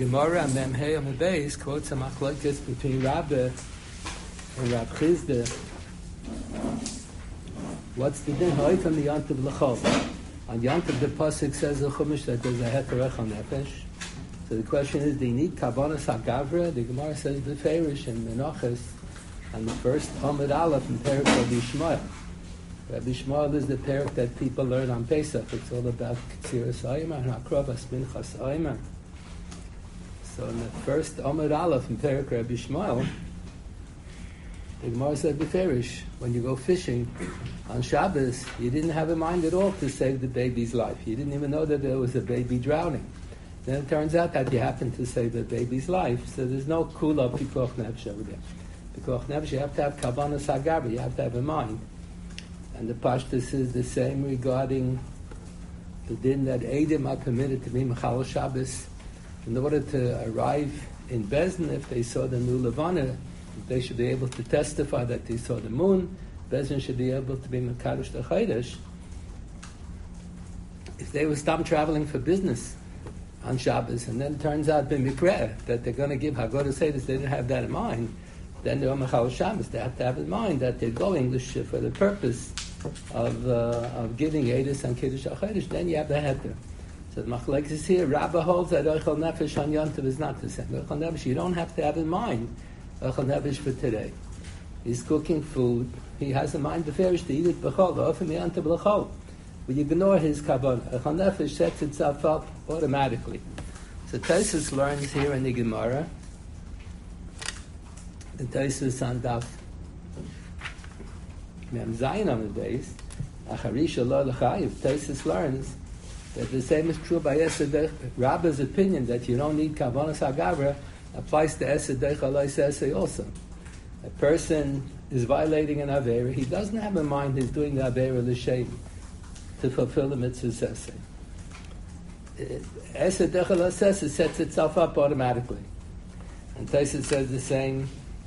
Gemara and Memhei on the base quotes a machlokes between Rabbe and Rab Chizda. What's the din hoy from the Yantav L'chol? On Yantav the pasuk says the Chumash that there's a heter echal nefesh. So the question is, do you need Kavanas HaGavra? The Gemara says the Ferish and Menachos and the first Amud Aleph in Perek Rabbi Yishmael. Rabbi Yishmael is the Perek that people learn on Pesach. It's all about Ktziras Ayman and Hakrovas Minchas Ayman. So in the first Amud Aleph in Perek Rabbi Yishmael, the Gemara said Beferish, when you go fishing on Shabbos, you didn't have in mind at all to save the baby's life. You didn't even know that there was a baby drowning. Then it turns out that you happened to save the baby's life, so there's no kula pikuach nefesh over there. Pikuach nefesh, you have to have kavanas hagavra, you have to have in mind. And the pashtus is the same regarding the din that Eidim are permitted to be Mechal Shabbos in order to arrive in Bezdin. If they saw the new Levana, they should be able to testify that they saw the moon. Bezdin should be able to be Mekadosh the Chodesh. If they were stopped traveling for business on Shabbos, and then it turns out b'mikreh that they're going to give Haggadah Seder, they didn't have that in mind, then they're Mechal Shabbos. They have to have in mind that they're going for the purpose of giving Eidos and Kiddush HaChodesh. Then you have the heter. So the machlekes is here. Rabba holds that Eichel Nefesh on Yontav is not the same. Eichel Nefesh, you don't have to have in mind Eichel Nefesh for today. He's cooking food. He has in mind the ferish to eat it b'chol, often Yontav l'chol. But you ignore his kavanah. Eichel Nefesh sets itself up automatically. So Tosfos learns here in the Gemara. The Tosfos on Daf Mem Zayin on the base. Acharisha lo l'chayiv. Tosfos learns that the same is true by Esedech. Rabba's opinion that you don't need Kavanas HaGavra applies to Esedech Alay Sesei also. A person is violating an Aveira. He doesn't have in mind he's doing the Aveira L'Shem to fulfill the mitzvah Sesei. Esedech Alay Sesei sets itself up automatically. And Tosfos says the same.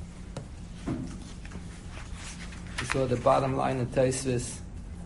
You saw the bottom line of Tosfos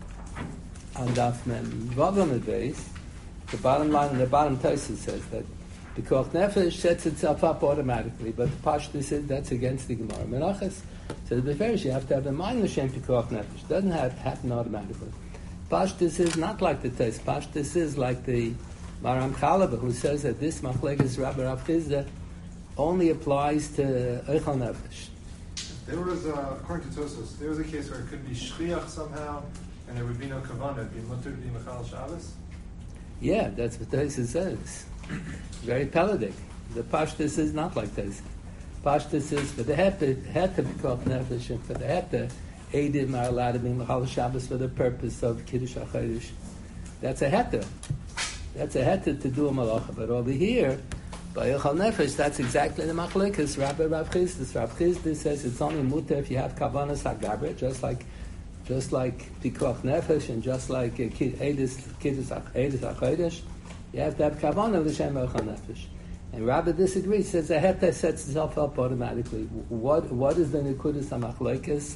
on Daf Mem Vav on the base. The bottom line in the bottom Tosfos says that the Pikuach Nefesh sets itself up automatically, but the Pashtus is that's against the Gemara. Menachos says Beferish, you have to have in mind L'Shem Pikuach Nefesh. It doesn't happen automatically. Pashtus is not like the Tosfos. Pashtus is like the Maram Chalaba, who says that this machlekes Rabbi Rav Chizda only applies to Eichel Nefesh. There was, according to Tosfos, there was a case where it could be shchiach somehow, and there would be no kavanah. It'd be mutter to be Mechal Shabbos. Yeah, that's what Tosfos says. Very pelagic. The Pashtus is not like this. Pashtus is for the heter Pikuach Nefesh, and for the heter, Eidim are allowed to be Mechal Shabbos for the purpose of Kiddush HaChodesh. That's a heter. That's a heter to do a malacha. But over here, by Eichel Nefesh, that's exactly the machlekes. Rabbi Rav Chizda. Rav Chizda says it's only mutter if you have Kavanas HaGavra, just like Pikuach Nefesh and just like Eidos HaChodesh. You have to have Kavanah L'Shem Eichel Nefesh. And Rabbi disagrees, says a heter sets itself up automatically. What is the Nekudas HaMachlekes?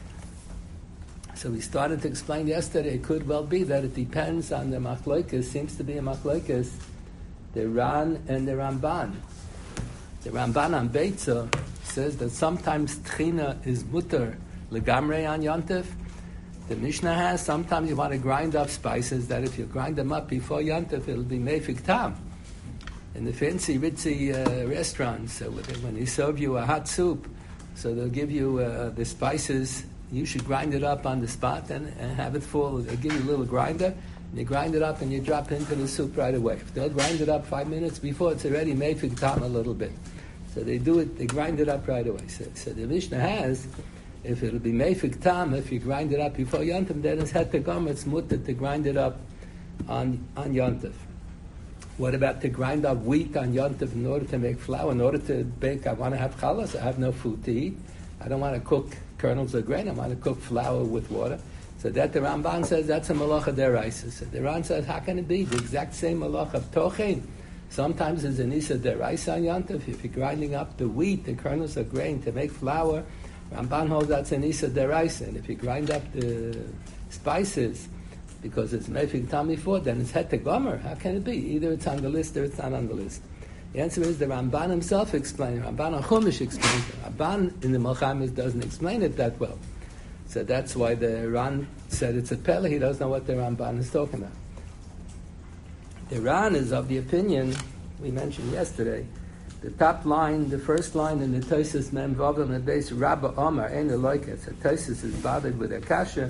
So we started to explain yesterday, it could well be that it depends on the Machlekes, seems to be a Machlekes, the Ran and the Ramban. The Ramban on Beitza says that sometimes Tchina is mutter legamrei on Yontif. The Mishnah has, sometimes you want to grind up spices that if you grind them up before Yontif, it'll be meifik tam. In the fancy, ritzy restaurants, so when they serve you a hot soup, so they'll give you the spices, you should grind it up on the spot and have it full. They'll give you a little grinder, and you grind it up and you drop it into the soup right away. If they'll grind it up 5 minutes before, it's already meifik tam a little bit. So they do it, they grind it up right away. So the Mishnah has, if it'll be meifik tam, if you grind it up before Yontif, then it's het tegam, it's mutter to grind it up on Yontif. What about to grind up wheat on Yontif in order to make flour, in order to bake? I want to have chalas, I have no food to eat. I don't want to cook kernels of grain, I want to cook flour with water. So that the Ramban says that's a malacha deraisa. So the Ran says, how can it be? The exact same malacha of tochein. Sometimes there's an isa deraisa on Yontif. If you're grinding up the wheat, the kernels of grain to make flour, Ramban holds that's an isa deraisa. And if you grind up the spices, because it's meifik tam before, then it's het gomer. How can it be? Either it's on the list or it's not on the list. The answer is the Ramban himself explained it. Ramban HaChumash explains it. Ramban in the Melchamis doesn't explain it that well. So that's why the Ran said it's a Pele. He doesn't know what the Ramban is talking about. The Ran is of the opinion, we mentioned yesterday, the top line, the first line in the Tosfos Mem Vav on the base, Rabba Omar, Ein Eloket. So Tosfos is bothered with a kasha.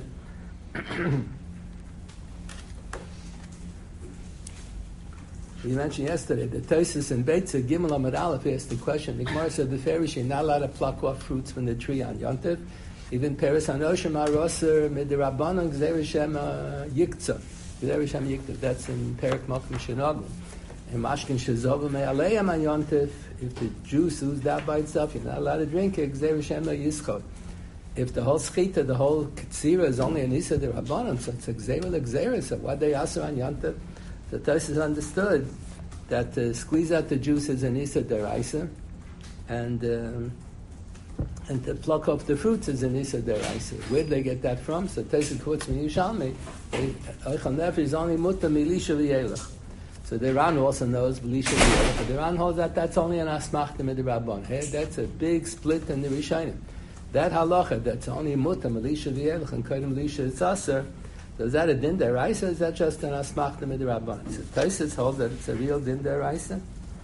We mentioned yesterday the Tosfos in Beitza Gimel Amud Aleph asked the question. The Gemara said the Pharisees you're not allowed to pluck off fruits from the tree on Yontif. Even Peres Hanoshim Aroser Midirabbanon Gzeir Shem Yiktzah. Gzeir Shem Yiktzah. That's in Perek Malkim Shenagim. And Mashkin Shezova Me'aleim on Yontif. If the juice oozed out by itself, you're not allowed to drink it. Gzeir Shem Yischot. If the whole schita, the whole ktsira is only an Isa de Rabbanon, so it's a Gzeir. So why they ask on Yontif? The Tosfos understood that to squeeze out the juice is an Isa deraisa, and to pluck off the fruits is an Isa deraisa. Where did they get that from? So Tosfos quotes from Yerushalmi, Eichel Nefesh is only mutta milisha v'yelech. So the Ran also knows milisha v'yelech, but the Ran holds that that's only an asmachta midrabban. Hey, that's a big split in the Rishonim. That halacha, that's only mutta milisha v'yelech and kodem milisha tzasser. So is that a din deraisa, or is that just an asmachta midrabban? So Tosfos holds that it's a real din deraisa.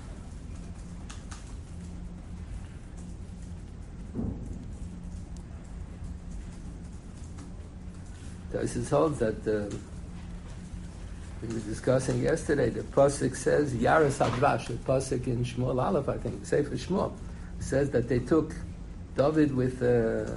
Tosfos holds that we were discussing yesterday. The pasuk says Yaras Hadvash. The pasuk in Shmuel Aleph, I think, Sefer Shmuel, says that they took David with the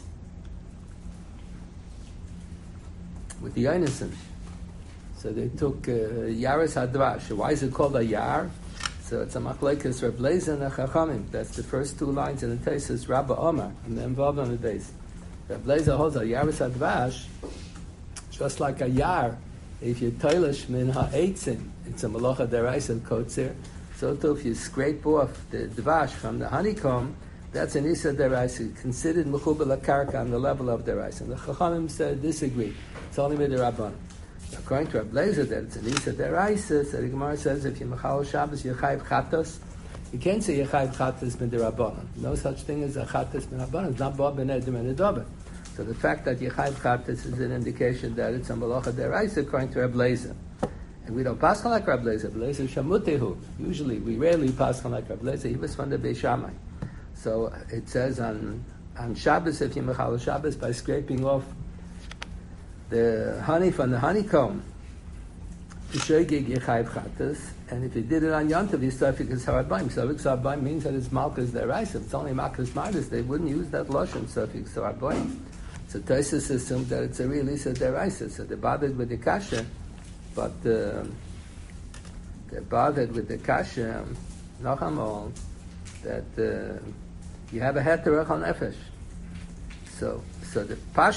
Yonasan. So they took Yaras Hadvash. Why is it called a Yar? So it's a machlekes Reb Lezer and a Chachamim. That's the first two lines in the Tosfos, Rabba Omar, and then Vav on the base. Reb Lezer holds a Yaras Hadvash, just like a Yar. If you toilish min ha'etzim, it's a malacha deraisa kotzer. So too, if you scrape off the dvash from the honeycomb, that's an isa deraisa, considered mechubel karka on the level of deraisa. And the Chachamim said disagree. It's only with the Rabban. According to Reb Lezer, that it's an isa deraisa. So the Gemara says if you mechal Shabbos you chayv chatos, you can't say you chayv chatos mit the Rabban. No such thing as a chatos mit Rabban. It's not ba ben edom and edober. So the fact that Yechayv Chatas is an indication that it's a Malacha Deraisa according to Reb Lezer. And we don't pass on like Reb Lezer. Reb Lezer Shamutehu. Usually, we rarely pass on like Reb Lezer. He was from the Beis Shammai. So it says on Shabbos, if you mechal Shabbos, by scraping off the honey from the honeycomb, Yishogig Yechayv Chatas. And if you did it on Yontav, you Safik Sarabim. Safik Sarabim means that it's Malchus Deraisa. If it's only Malchus Midas, they wouldn't use that Lashon, Safik Sarabim. So Tosfos assumed that it's a real Isa deraisa. So they're bothered with the kasha, but they're bothered with the kasha, Nachamol, that you have a heter echal nefesh. So the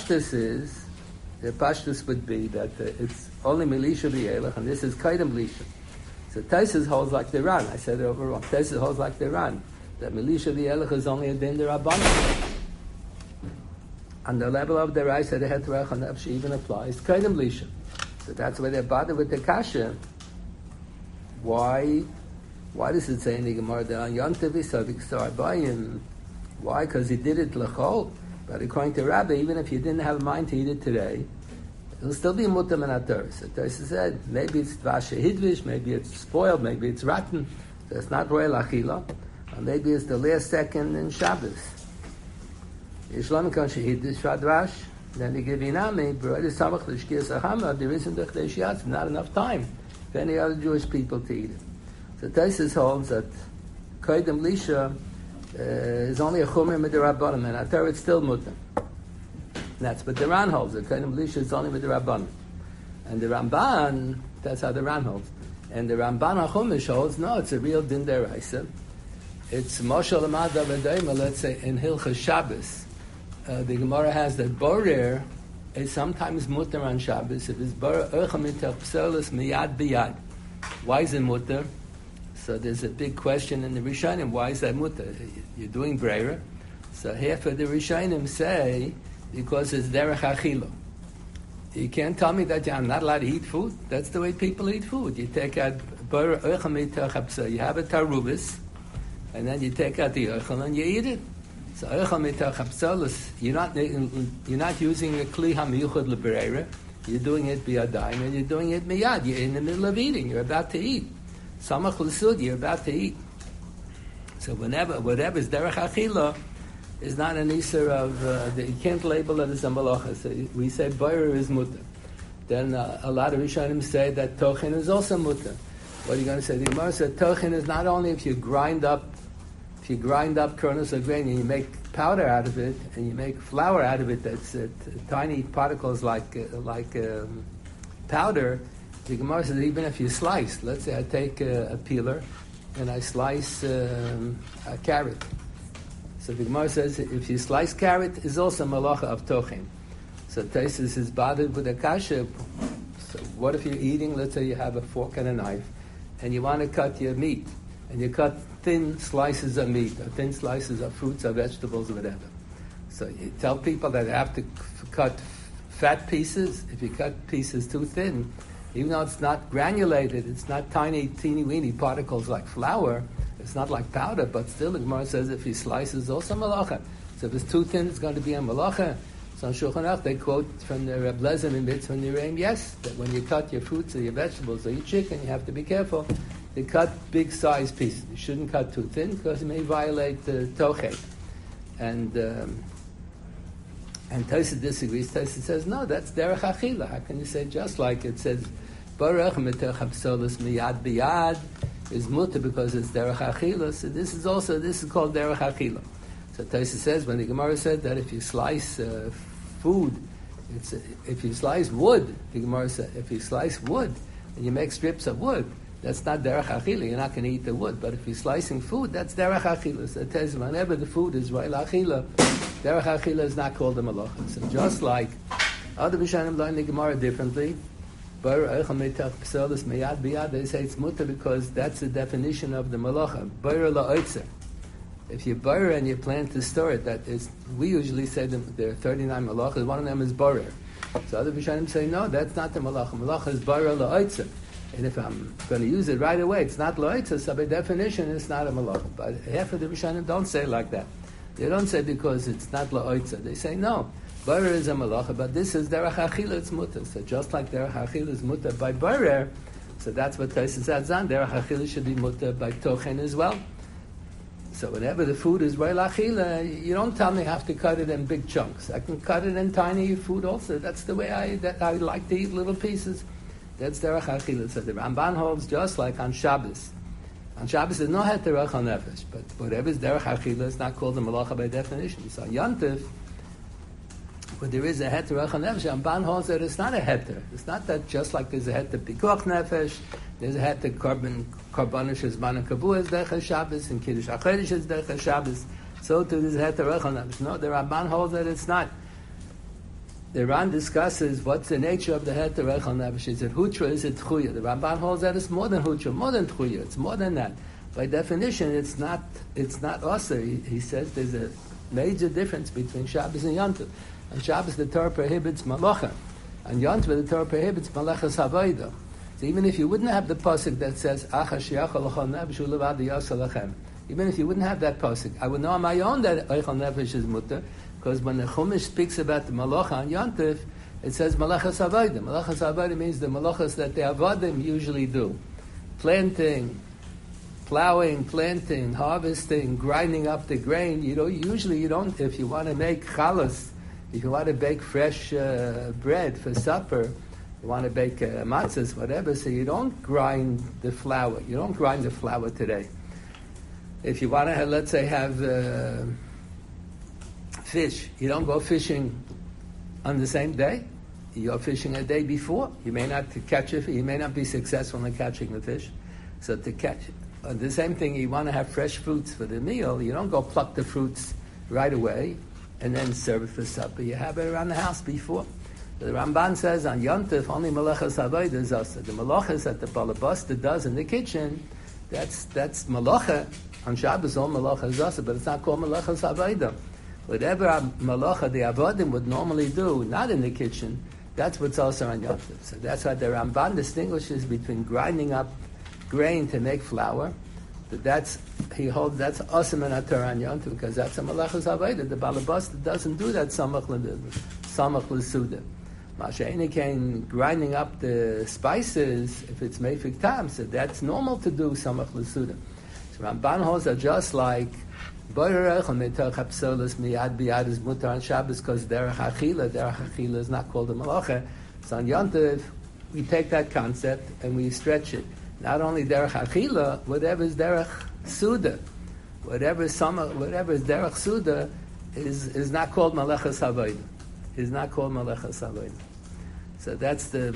pashtus would be that it's only milisha v'yelech, and this is kaidem lisha. So Tosfos holds like the Ran. I said it over wrong. Tosfos holds like the Ran, that milisha v'yelech is only a din derabbanan. On the level of the Raisa, the heter echal nefesh even applies kaidem lisha. So that's why they're bothered with the kasha. Why does it say in the Gemara that on Yom Tov Yisavik Sarbayim? Why? Because he did it l'chol. But according to Rabbi, even if you didn't have a mind to eat it today, it'll still be mutam and atar. So Tosfos said maybe it's dvash hidvish, maybe it's spoiled, maybe it's rotten. So it's not royal achila, or maybe it's the last second in Shabbos. Yishlam kan shehidvish v'advash. Then they give inami, there isn't the not enough time for any other Jewish people to eat it. So Tosfos holds that Kaidem Lisha is only a Chumer Midirabbanim, and Atar it's still Mutter. That's what the Ran holds, that Kaidem Lisha is only Midirabbanim. And the Ramban, that's how the Ran holds. And the Ramban HaChumash holds, no, it's a real Din Deraisa. It's Moshe Lamad Avadayma, let's say, in Hilchas Shabbos. The Gemara has that Borer is sometimes mutter on Shabbos. If it's Borer, miyad biyad. Why is it mutter? So there's a big question in the Rishonim. Why is that mutter? You're doing Breira. So half of the Rishonim say because it's derech achila. You can't tell me that I'm not allowed to eat food. That's the way people eat food. You take out bar oichel mitoch hapsal. You have a tarubis, and then you take out the oichel and you eat it. So oichel mitoch hapsal is you're not using a kli hamiyuchad lebereira. You're doing it biyadayim, and you're doing it miyad. You're in the middle of eating. You're about to eat. Samach l'sud. You're about to eat. So whatever is derech achila is not an iser of you can't label it as a malacha. So we say boirer is mutter. Then a lot of Rishonim say that tochen is also mutter. What are you going to say? The Gemara said tochen is not only if you grind up kernels of grain and you make powder out of it and you make flour out of it that's tiny particles like powder. The Gemara says even if you slice, let's say I take a peeler and I slice a carrot. So the Gemara says if you slice carrot is also malacha of tochen. So Taisus is bothered with a kasha. So what if you're eating, let's say you have a fork and a knife, and you want to cut your meat, and you cut thin slices of meat, or thin slices of fruits or vegetables or whatever. So you tell people that they have to cut fat pieces. If you cut pieces too thin, even though it's not granulated, it's not tiny, teeny-weeny particles like flour, it's not like powder, but still the Gemara says if you slice it's also malacha. So if it's too thin, it's going to be a malacha. So on Shulchan Aruch, they quote from the Reb Lezer in Mitzvah Nireim, yes, that when you cut your fruits or your vegetables or your chicken, you have to be careful. You cut big-sized pieces. You shouldn't cut too thin because it may violate the toche. And Tosafos disagrees. Tosafos says, no, that's derech achila. How can you say just like it says, Baruch mitoch hapsolos miyad biyad is mutter because it's derech achila. So this is called derech achila. So Tosafos says when the Gemara said that if you slice food, if you slice wood, the Gemara said if you slice wood and you make strips of wood, that's not derech achila. You're not going to eat the wood. But if you're slicing food, that's derech achila. So it says whenever the food is ro'el achila, derech achila is not called a malacha. So just like other Rishonim learn the Gemara differently, they say it's mutter because that's the definition of the malacha. If you bury and you plan to store it, we usually say there are 39 malachas. One of them is borer. So other Rishonim say no, that's not the malacha. Malacha is borer la'oitzer. And if I'm going to use it right away, it's not la'oitzer. So by definition, it's not a malacha. But half of the Rishonim don't say like that. They don't say because it's not la'oitzer. They say no, borer is a malacha, but this is derech achila. It's mutter. So just like derech achila is mutter by borer, so that's what Tosafos adds on. Derech achila should be mutter by tochen as well. So whenever the food is ro'el achila, you don't tell me I have to cut it in big chunks. I can cut it in tiny food also. That's the way I like to eat little pieces. That's derech achila. So the Ramban holds just like on Shabbos. On Shabbos there's no heter rachal nefesh, but whatever is derech achila is not called a malacha by definition. So on Yontif, when there is a heter rachal nefesh, Ramban holds that it's not a heter. It's not that just like there's a heter pikuach nefesh, there's a heter karbonish is man kabu is derech Shabbos and kiddush achodesh is derech Shabbos. So too there's a heter rachal nefesh. No, the Ramban holds that it's not. The Ran discusses what's the nature of the heter rachal nefesh. Is it hutra? Is it tchuya? The Ramban holds that it's more than hutra, more than tchuya. It's more than that. By definition, it's not also. He says there's a major difference between Shabbos and Yontif. On Shabbos, the Torah prohibits malacha. On Yontif, the Torah prohibits malachas havayda. So even if you wouldn't have the pasuk that says Acha shiachal l'chol nefesh u'levad yasal lachem, even if you wouldn't have that pasuk, I would know on my own that eichel nefesh is mutter, because when the Chumash speaks about the malacha on Yontif, it says malachas havayda. Malachas havayda means the malachas that the avodim usually do: planting, plowing, planting, harvesting, grinding up the grain. Usually you don't. If you want to make chalas, if you want to bake fresh bread for supper, you want to bake matzahs, whatever, so you don't grind the flour. You don't grind the flour today. If you want to, let's say, have fish, you don't go fishing on the same day. You go fishing a day before. You may not catch it. You may not be successful in catching the fish. So to catch the same thing, you want to have fresh fruits for the meal. You don't go pluck the fruits right away and then serve it for supper. You have it around the house before. The Ramban says on Yontif only malachas havayda is also. The malachas that the balabasta does in the kitchen, that's malacha. On Shabbos all malacha is also, but it's not called malachas havayda. Whatever malacha the avodim would normally do, not in the kitchen, that's what's also on Yontif. So that's why the Ramban distinguishes between grinding up grain to make flour, he holds that's awesome in Torah and Yom Tov because that's a malachas avodah. The balabasta doesn't do that samach l'suda. Masha'ini came grinding up the spices if it's meifik tam, so that's normal to do samach l'suda. So Ramban holds are just like boirech and metoch hapsolos miyad biyad is mutar on Shabbos because derech achila is not called a malacha. So on Yom Tov we take that concept and we stretch it. Not only derech achila, whatever is derech suda, whatever is derech suda is not called malachas havodah. Is not called malachas havodah. So that's the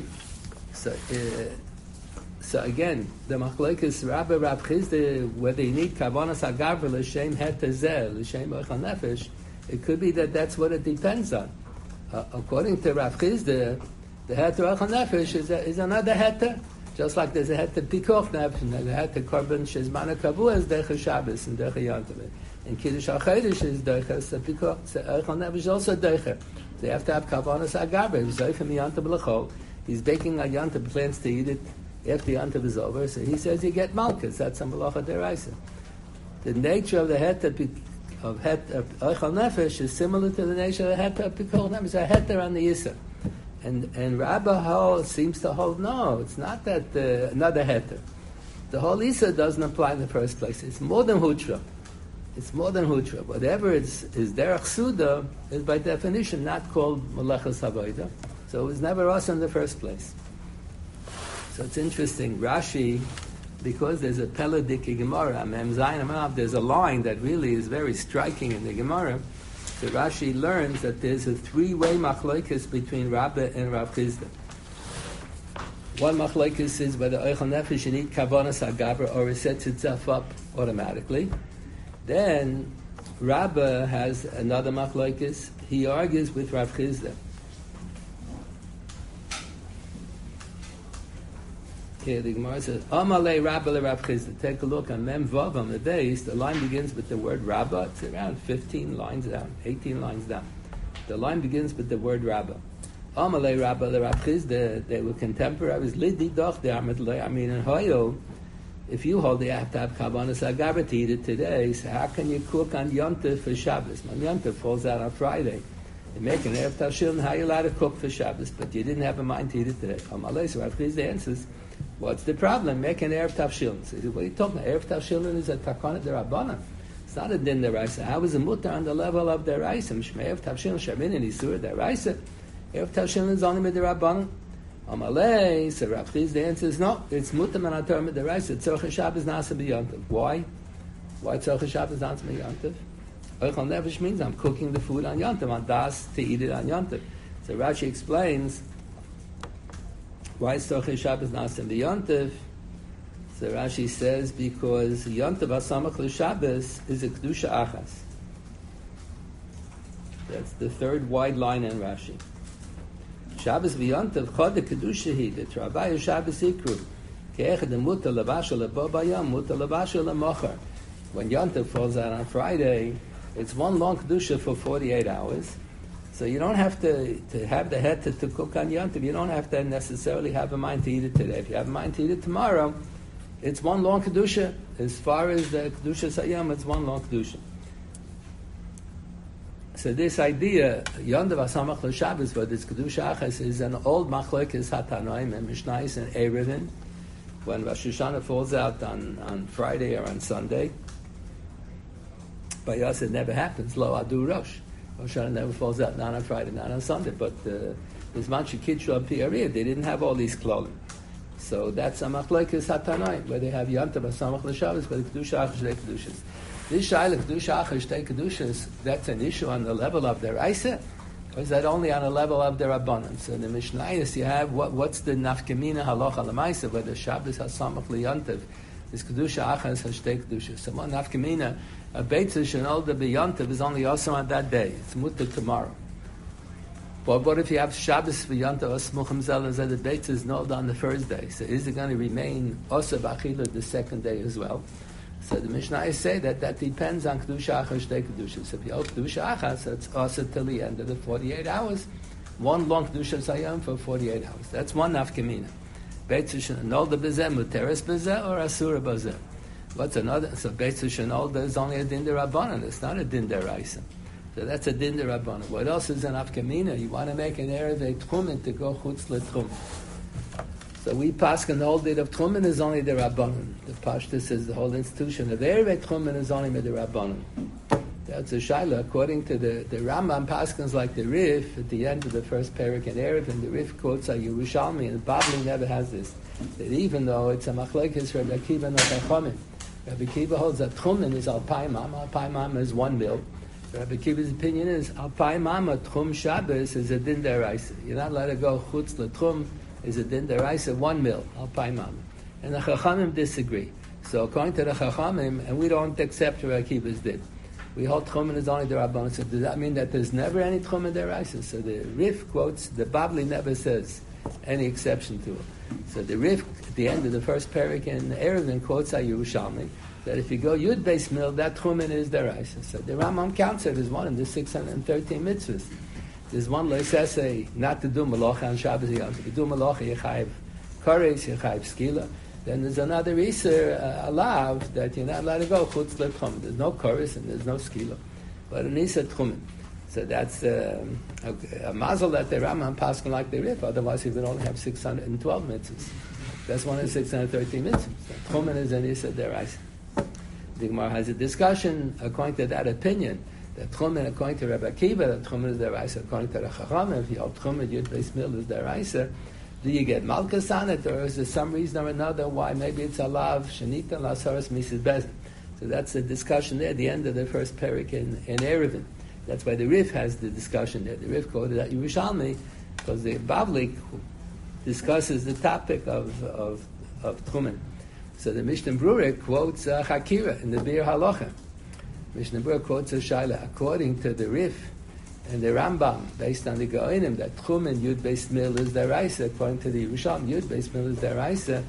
so again the machlokes Rabbi Rav Chisda whether you need kavanas hagaver l'shem het hazeh l'shem ochal nefesh. It could be that's what it depends on. According to Rav Chisda, the het ochal nefesh is another heter. Just like there's a heter pikoch nefesh, and the heter korban shezman kavua is derech Shabbos and derech Yom Tov. And kiddush hachodesh is derech so pikoch. So ochal nefesh is also derech. They have to have kavanas agaber. Zoifim Yom Tov l'chol. He's baking a Yom Tov, plans to eat it after Yom Tov is over. So he says you get malchus. That's a malacha deraisa. The nature of the heter of ochal nefesh is similar to the nature of the heter pikoch nefesh. It's a heter on the yisur. And Rabbi Hall seems to hold, no, it's not that another heter. The whole Isa doesn't apply in the first place. It's more than hutra. It's more than hutra. Whatever is derech suda is by definition not called malachas havodah. So it was never us in the first place. So it's interesting. Rashi, because there's a Peladiki Gemara, Mem Zayin Amav, there's a line that really is very striking in the Gemara. So Rashi learns that there's a three-way machlokes between Rabbi and Rav Chisda. One machlokes is whether Ochel Nefesh should eat kavanas hagaber or it sets itself up automatically. Then Rabbi has another machlokes. He argues with Rav Chisda. Okay, the Gemara says, Amalei Rabbi le Rav Chisda. Take a look on Mem Vav on the base. The line begins with the word Rabbi. It's around 15 lines down, 18 lines down. The line begins with the word Rabbi. Amalei Rabbi le Rav Chisda. They were contemporaries. Lidi doch de Amet le. I mean, in Hoyo, if you hold the have to have kavanas hagaber to eat it today, so how can you cook on Yom Tov for Shabbos? When Yom Tov falls out on Friday, you make an Erev Tavshilin, how are you allowed to cook for Shabbos? But you didn't have a mind to eat it today. Amalei, so Rav Chisda answers, what's the problem? Make an Erev Tavshilin. So he said, what are you talking about? Erev Tavshilin is a takonat derabanan. It's not a din deraisa. How is a mutter on the level of deraisa? Mishmei Erev Tavshilin shamin and isur deraisa. Erev Tavshilin is only derabanan. Amalei, so Rav Chisda answers, no, it's mutter man ator deraisa. Tzorcha Shabbos nasa b'yontav. Why? Why tzorcha Shabbos nasa b'yontav? Ochel nefesh means I'm cooking the food on Yom Tov, on das to eat it on Yom Tov. So Rashi explains why is Tzorchei Shabbos nasa b'yontav. So Rashi says because Yom Tov hasamach l'Shabbos is a kedusha achas. That's the third wide line in Rashi. Shabbos v'yontav chod kedusha hi v'trabayu Shabbos ikru ke'echad mutar levashel lebo bayam mutar levashel lemochar. When Yontav falls out on Friday, it's one long kedusha for 48 hours. So you don't have to have the head to cook on Yontav. You don't have to necessarily have a mind to eat it today. If you have a mind to eat it tomorrow, it's one long kedusha. As far as the kedusha sayam, it's one long kedusha. So this idea, Yontav hasamach l'Shabbos, but this kedusha achas is an old machlokes hatanoim and mishnayos and erevin. When Rosh Hashanah falls out on Friday or on Sunday, by us it never happens. Lo adu Rosh. Rosh Hashanah never falls out, not on Friday, not on Sunday. But Bisman Shekitru Pi'ariyah, they didn't have all these klolim. So that's a machlokes hatanoim, where they have Yontav hasamach l'Shabbos, but the kedusha achas they kedushas. This shaila kedusha achas shtei kedushas, that's an issue on the level of their Isa, or is that only on the level of their Rabbanan? So in the Mishnayos you have what's the nafkamina halacha l'maisa, whether Shabbos hasamach l'Yontav is kedusha achas shtei kedushas. So one nafkamina, a beitzah shenolda b'Yontav is only also on that day. It's mutter tomorrow. But what if you have Shabbos v'Yontav asmuchim zelazeh, the beitzah is nolda on the first day? So is it going to remain also b'achila the second day as well? So the Mishnah say that depends on kedusha achas shtei kedusha. So if you hold kedusha achas, it's also till the end of the 48 hours. One long kedusha sayam for 48 hours. That's one nafkamina. Beitz Shenolda Bezeh, Muteres Bezeh, or Asura Bezeh? What's another? So Beitz Shenolda is only a din derabanan. It's not a din deraisa. So that's a din derabanan. What else is an afkamina? You want to make an erev tchumen to go chutz letchum. So we paskin the whole din of tchumen is only the rabbanon. The pashta says the whole institution of erev tchumen is only the rabbanon. That's a shaila. According to the Rambam, paskins like the Rif at the end of the first parak in erev, and the Rif quotes a Yerushalmi, and the Babli never has this. That even though it's a machlekes Rabbi Akiva and Chachamim, Rabbi Akiva holds that tchumen is alpai mama is 1 mil. Rabbi Akiva's opinion is alpai mama tchum Shabbos is a din deraisa. You're not allowed to go chutz letchum is a din deraisa 1 mil alpai mama. And the Chachamim disagree. So according to the Chachamim, and we don't accept Rabbi Akiva's din, we hold tchumen is only the rabbanon. So does that mean that there's never any tchumen deraisa? So the Rif quotes the Babli never says any exception to it. So the Rif at the end of the first parak in Erevin quotes a Yerushalmi that if you go Yud Beis Mil, that tchumen is deraisa. So the Rambam counts it as one of the 613 mitzvahs. There's one loisese not to do malacha on Shabbos. If you do malacha, you chayiv kares, you chayiv skila. Then there's another iser alav that you're not allowed to go chutz letchumen. There's no kares and there's no skila, but an iser tchumen. So that's a mazel that the Rambam paskin like the Rif. Otherwise, he would only have 612 mitzvahs. That's one of the 613 mitzvahs. Tchumen is an iser deraisa. The Gemara has a discussion according to that opinion. That tchumen, according to Rabbi Akiva, that tchumen is deraisa. According to the Chachamim, if you hold tchumen, Yud Beis Mil is deraisa. Do you get malchus on it, or is there some reason or another why maybe it's alav shenita lasaras mises bezin? So that's the discussion there at the end of the first parak in Erevin. That's why the Rif has the discussion there. The Rif quoted that Yerushalmi because the Bablik discusses the topic of tchumen. So the Mishnah Berurah quotes Chakira in the Bir Halacha. Mishnah Berurah quotes a shaila according to the Rif and the Rambam, based on the Goinim, that tchumen Yud Beis Mil is deraisa. According to the Yerushalmi, Yud Beis Mil is deraisa.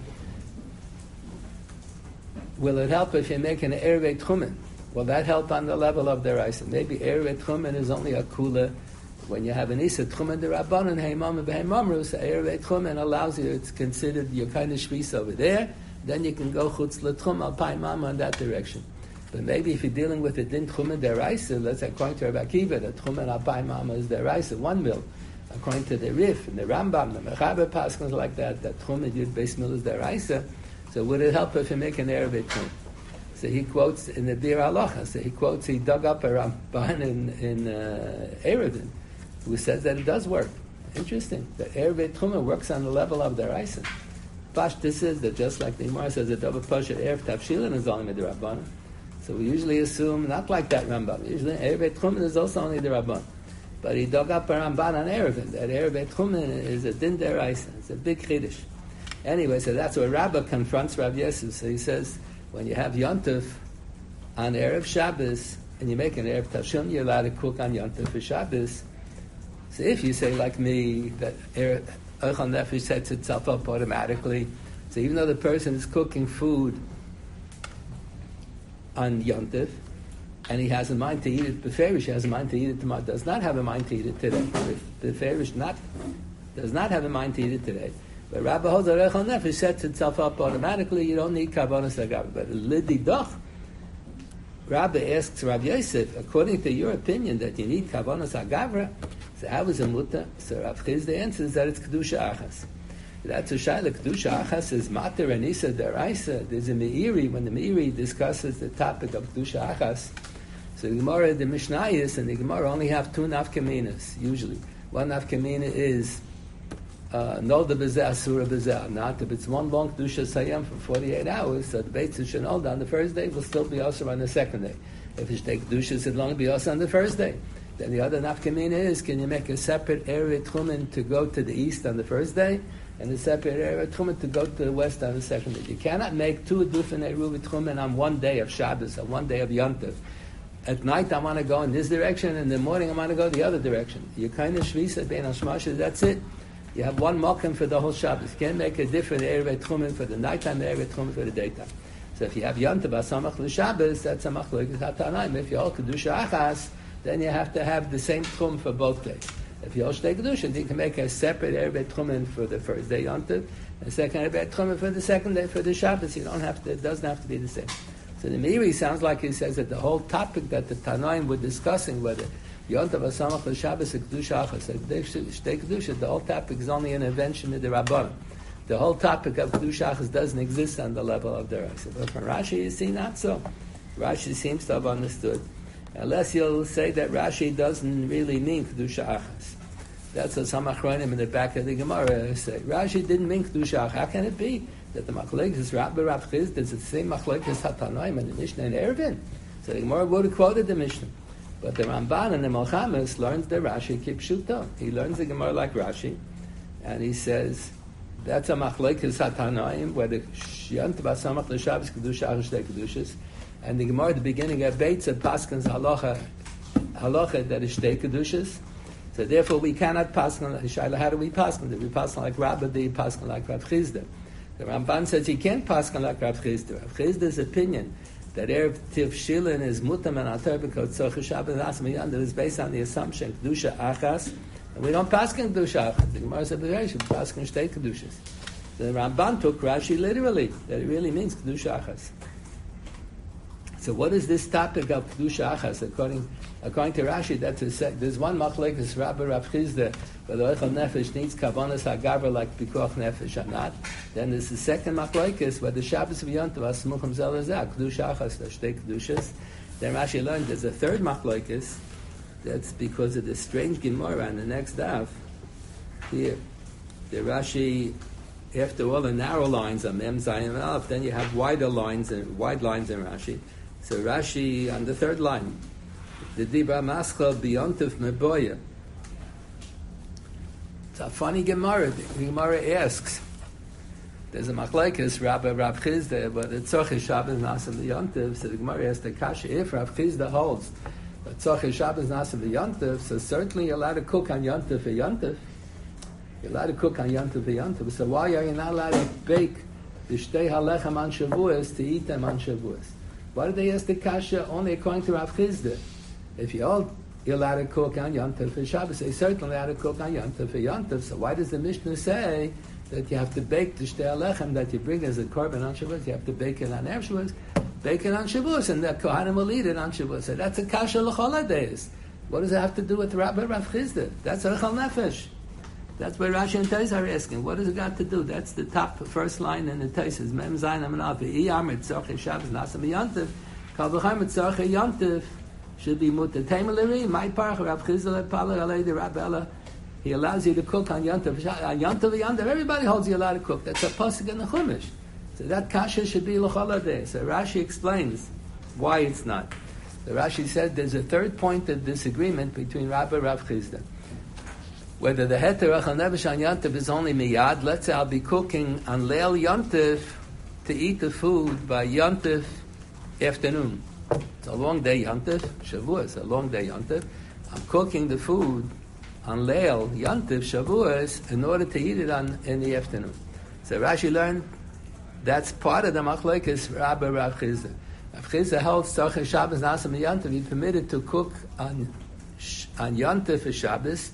Will it help if you make an erevei tchumen? Will that help on the level of deraisa? Maybe erevei tchumen is only a kula when you have an isa tchumen derabbanan heimam v'heimamru. So erevei tchumen allows you. It's considered your kind of shvis over there. Then you can go chutz letchum alpai mama in that direction. But maybe if you're dealing with a din tchumen deraisa, let's say according to Rabbi Akiva, the tchumen alpai mama is deraisa 1 mil. According to the Rif and the Rambam, the Mechaber paskins like that tchumen Yud Beis Mil is deraisa. So would it help if you make an erevei tchumen? So he quotes in the Bir Halacha. So he dug up a Ramban in Erevin, who says that it does work. Interesting. That erevei tchumen works on the level of deraisa. This is that just like the Gemara says that double pasha erev tavshilin is only the Rabbanan. So we usually assume not like that Rambam. Usually erevei tchumen is also only the Rabbanan. But he dug up a Ramban on Erevin. That erevei tchumen is a din deraisa. It's a big chiddush. Anyway, so that's where Rabbah confronts Rav Yosef. So he says, when you have Yontif on Erev Shabbos and you make an Erev Tavshilin, you're allowed to cook on Yontif for Shabbos. So if you say like me that Eichel Nefesh sets itself up automatically, so even though the person is cooking food on Yontif and he has a mind to eat it beferish, he has a mind to eat it tomorrow, does not have a mind to eat it today. Beferish does not have a mind to eat it today. But Rabbi holds that Eichel Nefesh sets itself up automatically. You don't need Kavanas Agavra. But Lidi Doch, Rabbi asks Rav Yosef, according to your opinion that you need Kavanas Agavra, so how is a muta? So Rav Chizda answers that it's Kedusha Achas. That's a shaila. Kedusha Achas is Mater and Isa Deraisa. There's a Meiri, when the Meiri discusses the topic of Kedusha Achas, so the Gemara, the Mishnayos, and the Gemara only have 2 nafkaminas, usually. One nafkamina is Nolda b'zeh, asura b'zeh. Not if it's one long kedusha sayam for 48 hours, so the beit should nolda on the first day will still be also on the second day. If it's take kedusha, it'll only be also on the first day. Then the other nafkamina is, can you make a separate erevei tchumen to go to the east on the first day, and a separate erevei tchumen to go to the west on the second day? You cannot make 2 different erevei tchumen on one day of Shabbos, on one day of Yontif. At night I want to go in this direction, and in the morning I want to go the other direction. You kind of shvisa bein hashmasha, that's it. You have one mokum for the whole Shabbos. You can't make a different erevei tchumen for the nighttime, erevei tchumen for the daytime. So if you have Yontif asamach l'Shabbos, that's a machlokes hatanaim. If you hold kedusha achas, then you have to have the same tchum for both days. If you hold Shtei Kedushas, you can make a separate Erev Tchumen for the first day Yontif, and a second Erev Tchumen for the second day for the Shabbos. You don't have to. It doesn't have to be the same. So the Meiri sounds like he says that the whole topic that the Tanoim were discussing, whether Yontif Asamach the Shabbos or Kedusha Achas, Shtei Kedushas, the whole topic is only an invention of the Rabbanim. The whole topic of Kedusha Achas doesn't exist on the level of the Rashi. But from Rashi, you see, not so. Rashi seems to have understood. Unless you'll say that Rashi doesn't really mean Kedusha Achas. That's what some Achronim in the back of the Gemara say. Rashi didn't mean Kedusha Achas. How can it be that the Machlekes Rabbi Rav Chizda is the same Machlekes Hatanoim and the Mishnah and Eruvin? So the Gemara would have quoted the Mishnah. But the Ramban and the Melchames learns the Rashi Kipshuto. He learns the Gemara like Rashi, and he says, that's a Machlekes Hatanoim, where the Yontif Asamach L'Shabbos Kedusha Achas Shtei Kedushas, and the Gemara at the beginning of Beitz said Paskin's halacha that is Shtei Kedushas. So therefore we cannot paskin. Shaila, how do we paskin? Do we paskin like Rabbi? Do we paskin like Rav Chizda? The Ramban says you can't paskin like Rav Chizda. Rav Chizda's opinion that Erev Tiv Shilin is mutam and atar because Tzorcha Shabbos Asma Yontif is based on the assumption Kedusha Achas, and we don't paskin Kedusha Achas. The Gemara said we paskin Shtei Kedushas. The Ramban took Rashi literally, that it really means Kedusha Achas. So what is this topic of Kedusha Achas? According to Rashi, there's one machlekes Rabbi Rav Chizda, whether Eichel Nefesh needs Kavanas HaGaber like Pikuach Nefesh or not. Then there's the second machlekes where the Shabbos V'Yontiv Asmuchim Zelazah, Kedusha Achas, Shtei Kedushas. Then Rashi learned there's a third machlekes. That's because of the strange Gemara on the next daf. Here, the Rashi, after all the narrow lines are Mem Zayin and Aleph, then you have wide lines in Rashi. So Rashi on the third line, the Dibra Mascha B'Yontif Meboya. It's a funny Gemara. The Gemara asks, there's a machlekes Rabbi Rav Chizda, but the Tzorcha Shabbos Nasa B'Yontif. So the Gemara asks the kasha, if Rav Chizda holds that Tzorcha Shabbos Nasa B'Yontif, so certainly you're allowed to cook on Yontif for Yontif. You're allowed to cook on Yontif for Yontif. So why are you not allowed to bake the Shtei Halechem on Shavuos to eat them on Shavuos? Why did they ask the kasha only according to Rav Chizda? If you're allowed to cook on Yontif for Shabbos, they certainly allowed to cook on Yontif for Yontif. So why does the Mishnah say that you have to bake the Shtei Halechem that you bring as a korban on Shavuos? You have to bake it on Erev Shavuos, bake it on Shavuos, and the Kohanim will eat it on Shavuos. So that's a kasha l'chol days. What does it have to do with Rabbi Rav Chizda? That's Eichel Nefesh. That's where Rashi and Tais are asking. What does it got to do? That's the top first line in the Tais. Mem Zayin Amanal Ve'iyam Tzorcha Shabbos Nasa B'Yontif Kal V'chaim Tzorcha Yontif should be mutter. Taimeleri, my parach, Rav Chizda Paler Alei the Rabela. He allows you to cook on Yontif. On Yontif, everybody holds you allowed to cook. That's a pasuk in the Chumash. So that kasha should be l'chol hadei. So Rashi explains why it's not. So Rashi said there's a third point of disagreement between Rabbi and Rav Chizda. Whether the heter Eichel Nefesh on Yontif is only miyad. Let's say I'll be cooking on Leil Yontif to eat the food by Yontif afternoon. It's a long day Yontif. Shavuos, a long day Yontif. I'm cooking the food on Leil Yontif Shavuos in order to eat it in the afternoon. So Rashi learned that's part of the machlekes Rabbi Rav Chizda. Rav Chizda held Tzorcha Shabbos Nasa B'Yontif. He permitted to cook on Yontif for Shabbos,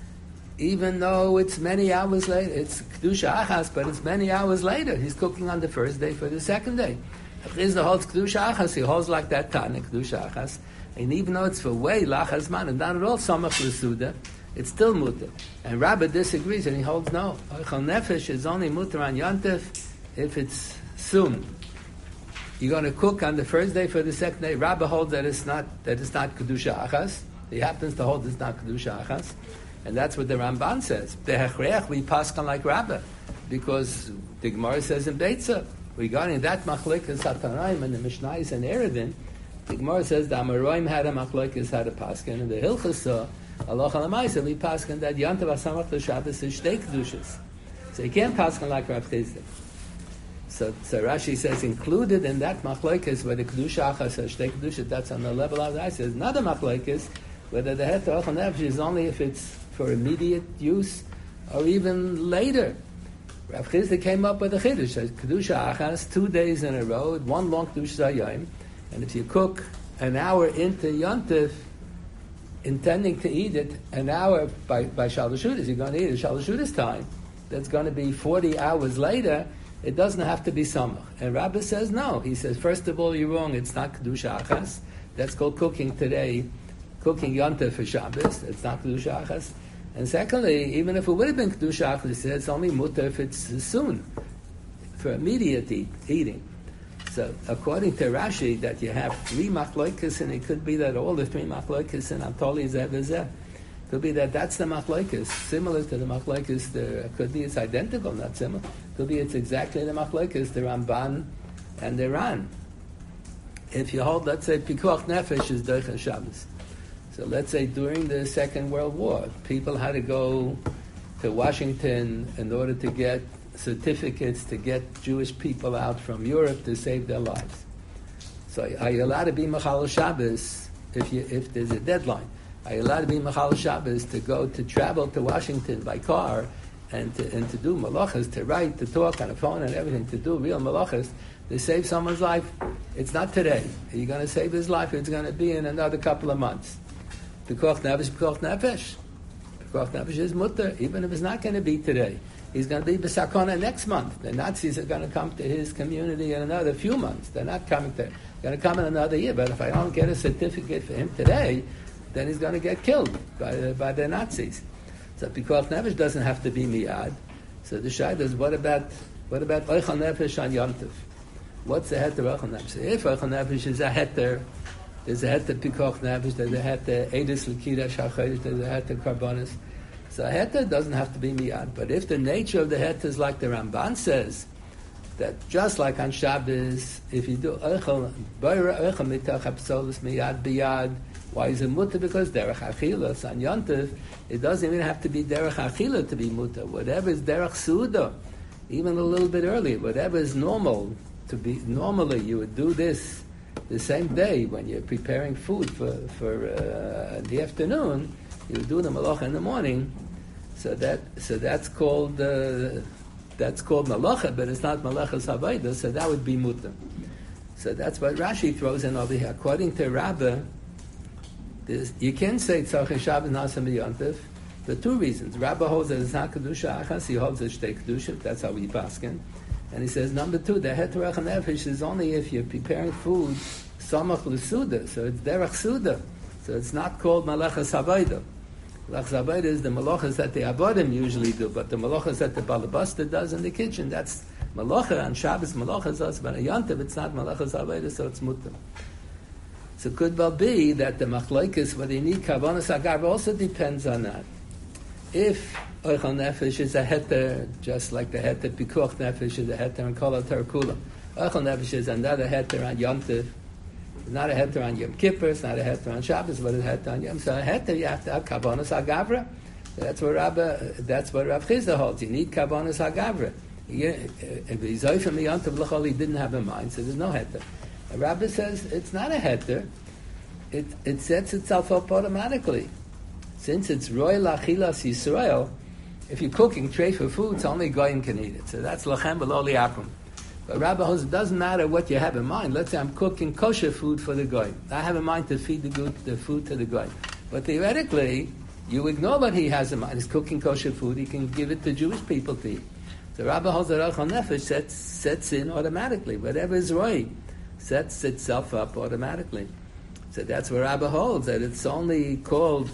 even though it's many hours later. It's Kedusha Achas, but it's many hours later. He's cooking on the first day for the second day. Chizda holds Kedusha Achas, he holds like that Tana, Kedusha Achas, and even though it's for way Lachas Man, and not at all Samach L'Suda, it's still mutter. And Rabbi disagrees, and he holds no. Eichel Nefesh is only mutter on Yontif if it's soon. You're going to cook on the first day for the second day. Rabbi holds that it's not Kedusha Achas. He happens to hold it's not Kedusha Achas. And that's what the Ramban says. The Hechrech, we paskan like Rabbi, because the Gemara says in Beitza, regarding that machlekes Hatanaim and the Mishnayos and Eruvin, the Gemara says the Amoraim had a machlekes had a paskan, and the Hilchasa, Allah Alamaisa, we paskan that Yontif Asamach L'Shabbos is Shtei Kedushas. So you can't paskan like Rav Chizda. So Rashi says included in that machlekes where the Kedusha Achas is Shtei Kedushas, that's on the level of the Rashi. There's another machlekes whether the heter Eichel Nefesh is only if it's for immediate use or even later. Rav Chizda came up with a chiddush, Kedusha Achas, 2 days in a row, one long Kedusha Hayom, and if you cook an hour into Yontif, intending to eat it an hour by Shalashudas, you're going to eat it Shalashudas time, that's going to be 40 hours later, it doesn't have to be Samach. And Rabbi says no. He says, first of all, you're wrong, it's not Kedusha Achas. That's called cooking today, cooking Yontif for Shabbos. It's not Kedusha Achas. And secondly, even if it would have been Kedusha Achas, he says it's only mutter if it's soon, for immediate eating. So according to Rashi, that you have 3 machloikas, and it could be that all the 3 machloikas in Antoli Zeh v'Zeh. Could be that that's the machloikas, similar to the machloikas. Could be it's identical, not similar. Could be it's exactly the machloikas, the Ramban and the Ran. If you hold, let's say, Pikuach Nefesh is Doicha Shabbos. So let's say during the Second World War, people had to go to Washington in order to get certificates to get Jewish people out from Europe to save their lives. So are you allowed to be Machal Shabbos if there's a deadline? Are you allowed to be Machal Shabbos to travel to Washington by car and to do malachas, to write, to talk on a phone and everything, to do real malachas, to save someone's life? It's not today. Are you going to save his life? It's going to be in another couple of months. Pikuach Nefesh, Pikuach Nefesh. Pikuach Nefesh is mutter, even if it's not going to be today. He's going to be b'sakona next month. The Nazis are going to come to his community in another few months. They're not coming there. They're going to come in another year. But if I don't get a certificate for him today, then he's going to get killed by the Nazis. So Pikuach Nefesh doesn't have to be miyad. So the Shaila is, what about Oichal Nefesh on Yom Tov? What's the heter Oichal Nefesh? If Oichal Nefesh is a heter, there's a heter Pikuach Nefesh, there's a heter Eidus L'Kira Shachayis, there's a heter Karbonis. So a heter doesn't have to be miyad. But if the nature of the heter is like the Ramban says, that just like on Shabbos, if you do Oichal Mitach Hapsolis Miyad Biyad, why is it mutter? Because derech achilas on Yontif, it doesn't even have to be derech achila to be mutter. Whatever is derech suda, even a little bit earlier, whatever is normal to be. Normally, you would do this the same day when you're preparing food for the afternoon. You would do the malacha in the morning. So that's called malacha, but it's not malachas havayda. So that would be mutter. So that's what Rashi throws in over here. According to Rabbah, you can say Tzarchei Shabbos Nasa B'Yontif. There are 2 reasons. Rabbah holds that it's not Kedusha Achas. He holds it's Shtei Kedusha. That's how we paskin. And he says, number 2, the Heter Oichal Nefesh is only if you're preparing food Samach L'Suda. So it's Derech Suda. So it's not called Malachas Havayda. Malachas Havayda is the malachas that the Avodim usually do, but the malachas that the Balabasta does in the kitchen, that's malacha. On Shabbos malachas does, but on Yontif it's not Malachas Havayda, so it's mutter. So it could well be that the machlokes, whether you need kavanas agav, also depends on that. If Oichal Nefesh is a heter, just like the heter Pikuach Nefesh is a heter and Kol HaTarkula, Oichal Nefesh is another heter on Yom Tov. It's not a heter on Yom Kippur, it's not a heter on Shabbos, but it's a heter on Yom. So a heter, you have to have kavanas agavra. That's what Rav Chizda holds. You need kavanas agavra. If he's from the Yom Tov L'chol, he didn't have in mind, so there's no heter. The Rabbi says it's not a heter. It sets itself up automatically. Since it's royal achilas Yisrael, if you're cooking treifa foods, only goyim can eat it. So that's lachem below liakum. But Rabbi holds it doesn't matter what you have in mind. Let's say I'm cooking kosher food for the goyim. I have in mind to feed the food to the goyim. But theoretically, you ignore what he has in mind. He's cooking kosher food. He can give it to Jewish people to eat. So Rabbi holds that Oichal Nefesh sets in automatically. Whatever is roy sets itself up automatically. So that's where Rabbi holds that it's only called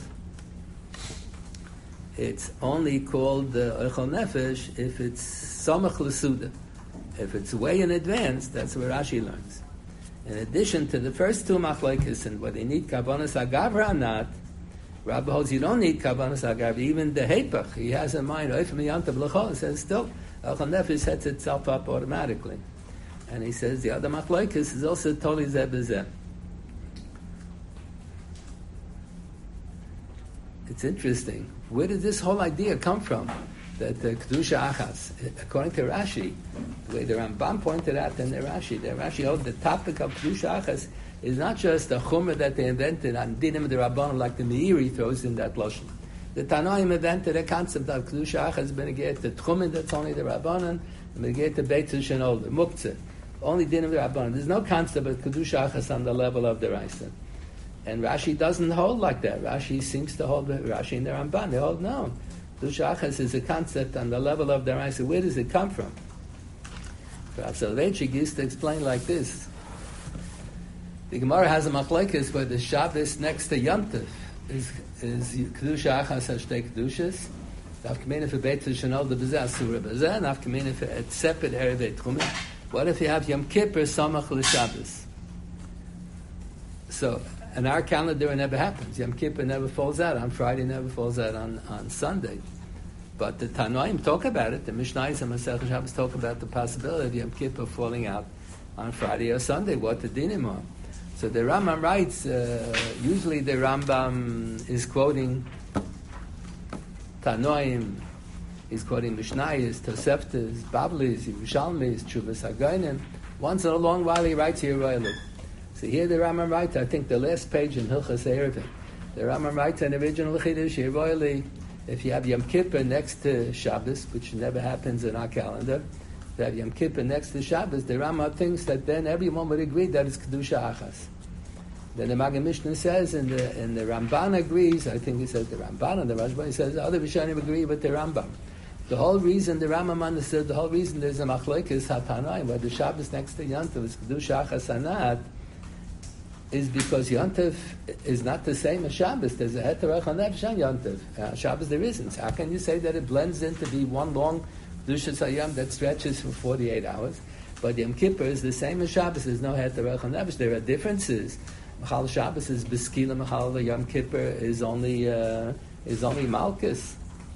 Oichal Nefesh if it's Samach L'Suda. If it's way in advance, that's where Rashi learns. In addition to the first 2 machlokes and whether you need kavanas agavra or not, Rabbi holds you don't need kavanas agavra. Even the hepach, he has in mind Oif Miyantav L'chol, says still Oichal Nefesh sets itself up automatically. And he says the other machlokes is also totally Zeh b'Zeh. It's interesting. Where did this whole idea come from? That the Kedusha Achas, according to Rashi, the way the Rambam pointed out in the Rashi holds the topic of Kedusha Achas is not just a chumrah that they invented on dinim the Rabbanon, like the Meiri throws in that lashon. The Tanoim invented a concept of Kedusha Achas, benegayet the tchumen that's only the Rabbanon, and benegayet the Beit Shenol, the Muktzah, only dinim the Rabbanon. There's no concept of Kedusha Achas on the level of the Raisa. And Rashi doesn't hold like that. Rashi seems to hold, Rashi and the Ramban, they hold no. Kedusha Achas is a concept on the level of the Raisa. Where does it come from? Rav Soloveitchik used to explain like this. The Gemara has a machlekes where the Shabbos next to Yom Tov is Kedusha Achas Hashtei Kedushas. Nafkamina for Beit Shanol the Bezeh Asura Bezeh. Nafkamina for a separate Erev Tchumen. What if you have Yom Kippur Samach LeShabbos? So in our calendar it never happens. Yom Kippur never falls out on Friday, never falls out on Sunday. But the Tanoim talk about it. The Mishnayos and Masechah Shabbos talk about the possibility of Yom Kippur falling out on Friday or Sunday. What the dinim are. So the Rambam writes. Usually the Rambam is quoting Tanoim. He's quoting Mishnayos, Toseftas, Bablis, Yerushalmis, Tshuvas Hagoyim. Once in a long while he writes here Royally. So here the Rambam writes. I think the last page in Hilchas Erevin. The Rambam writes an original Chiddush here Royally. If you have Yom Kippur next to Shabbos, which never happens in our calendar, if you have Yom Kippur next to Shabbos, the Rama thinks that then everyone would agree that it's Kedusha Achas. Then the Maggid Mishnah says, and the Ramban agrees, I think he says the Ramban, and the Rashba says the other Rishonim agree with the Rambam. The whole reason the Rambam understood, the whole reason there's a machlekes Hatanaim, where the Shabbos next to Yom Tov is Kedusha Achas Anat, is because Yom Tov is not the same as Shabbos. There's a Heter Echad Nefesh on Yom Tov. Shabbos there isn't. How can you say that it blends in to be one long Kedushas Hayom that stretches for 48 hours? But Yom Kippur is the same as Shabbos. There's no Heter Echad Nefesh. There are differences. Machal Shabbos is Beskila, Machal Yom Kippur is only Malchus.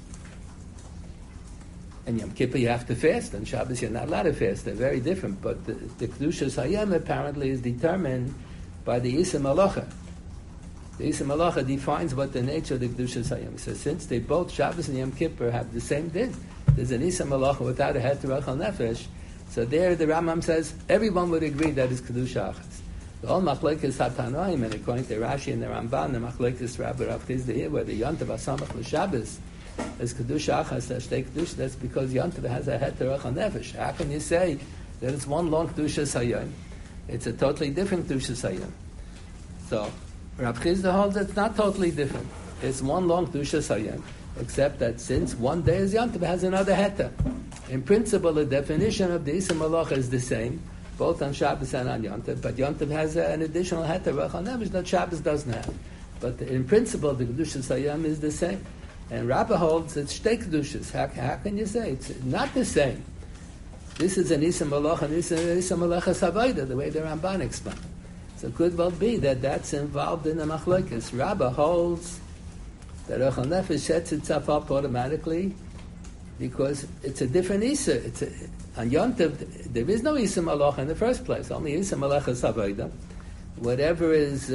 And Yom Kippur you have to fast, and Shabbos you're not allowed to fast. They're very different. But the Kedushas Hayom apparently is determined by the Isa Malacha. The Isa Malacha defines what the nature of the Kedushas Hayom. So since they both, Shabbos and Yom Kippur, have the same din, there's an Isa Malacha without a Heter Echad Nefesh. So there the Rambam says, everyone would agree that is Kedusha Achas. The whole Machlekes Hatanoim, and according to Rashi and the Ramban, the Machlekes Rabbi Rav Chizda here, where the Yom Tov HaSamach L'Shabbos is Kedusha Achas, Hashtei Kedusha, that's because Yom Tov has a Heter Echad Nefesh. How can you say that it's one long Kedushas Hayom? It's a totally different Kedushas Hayom. So, Rav Chizda holds it's not totally different. It's one long Kedushas Hayom, except that since one day is Yom Tov, it has another Heter. In principle, the definition of the Isa Malacha is the same, both on Shabbos and on Yom Tov, but Yom Tov has an additional Heter Echad Nefesh that Shabbos doesn't have. But in principle, the Kedushas Hayom is the same. And Rabbah holds it's Shtei Kedushas. How can you say it's not the same? This is an Isa Malacha and this is an Isa Malacha Savaida, the way the Ramban explained. So it could well be that that's involved in the machlokes. Rabbah holds that Echad Nefesh sets itself up automatically because it's a different Isa. On Yom Tov, there is no Isa Malacha in the first place. Only Isa Malacha Savaida. Whatever is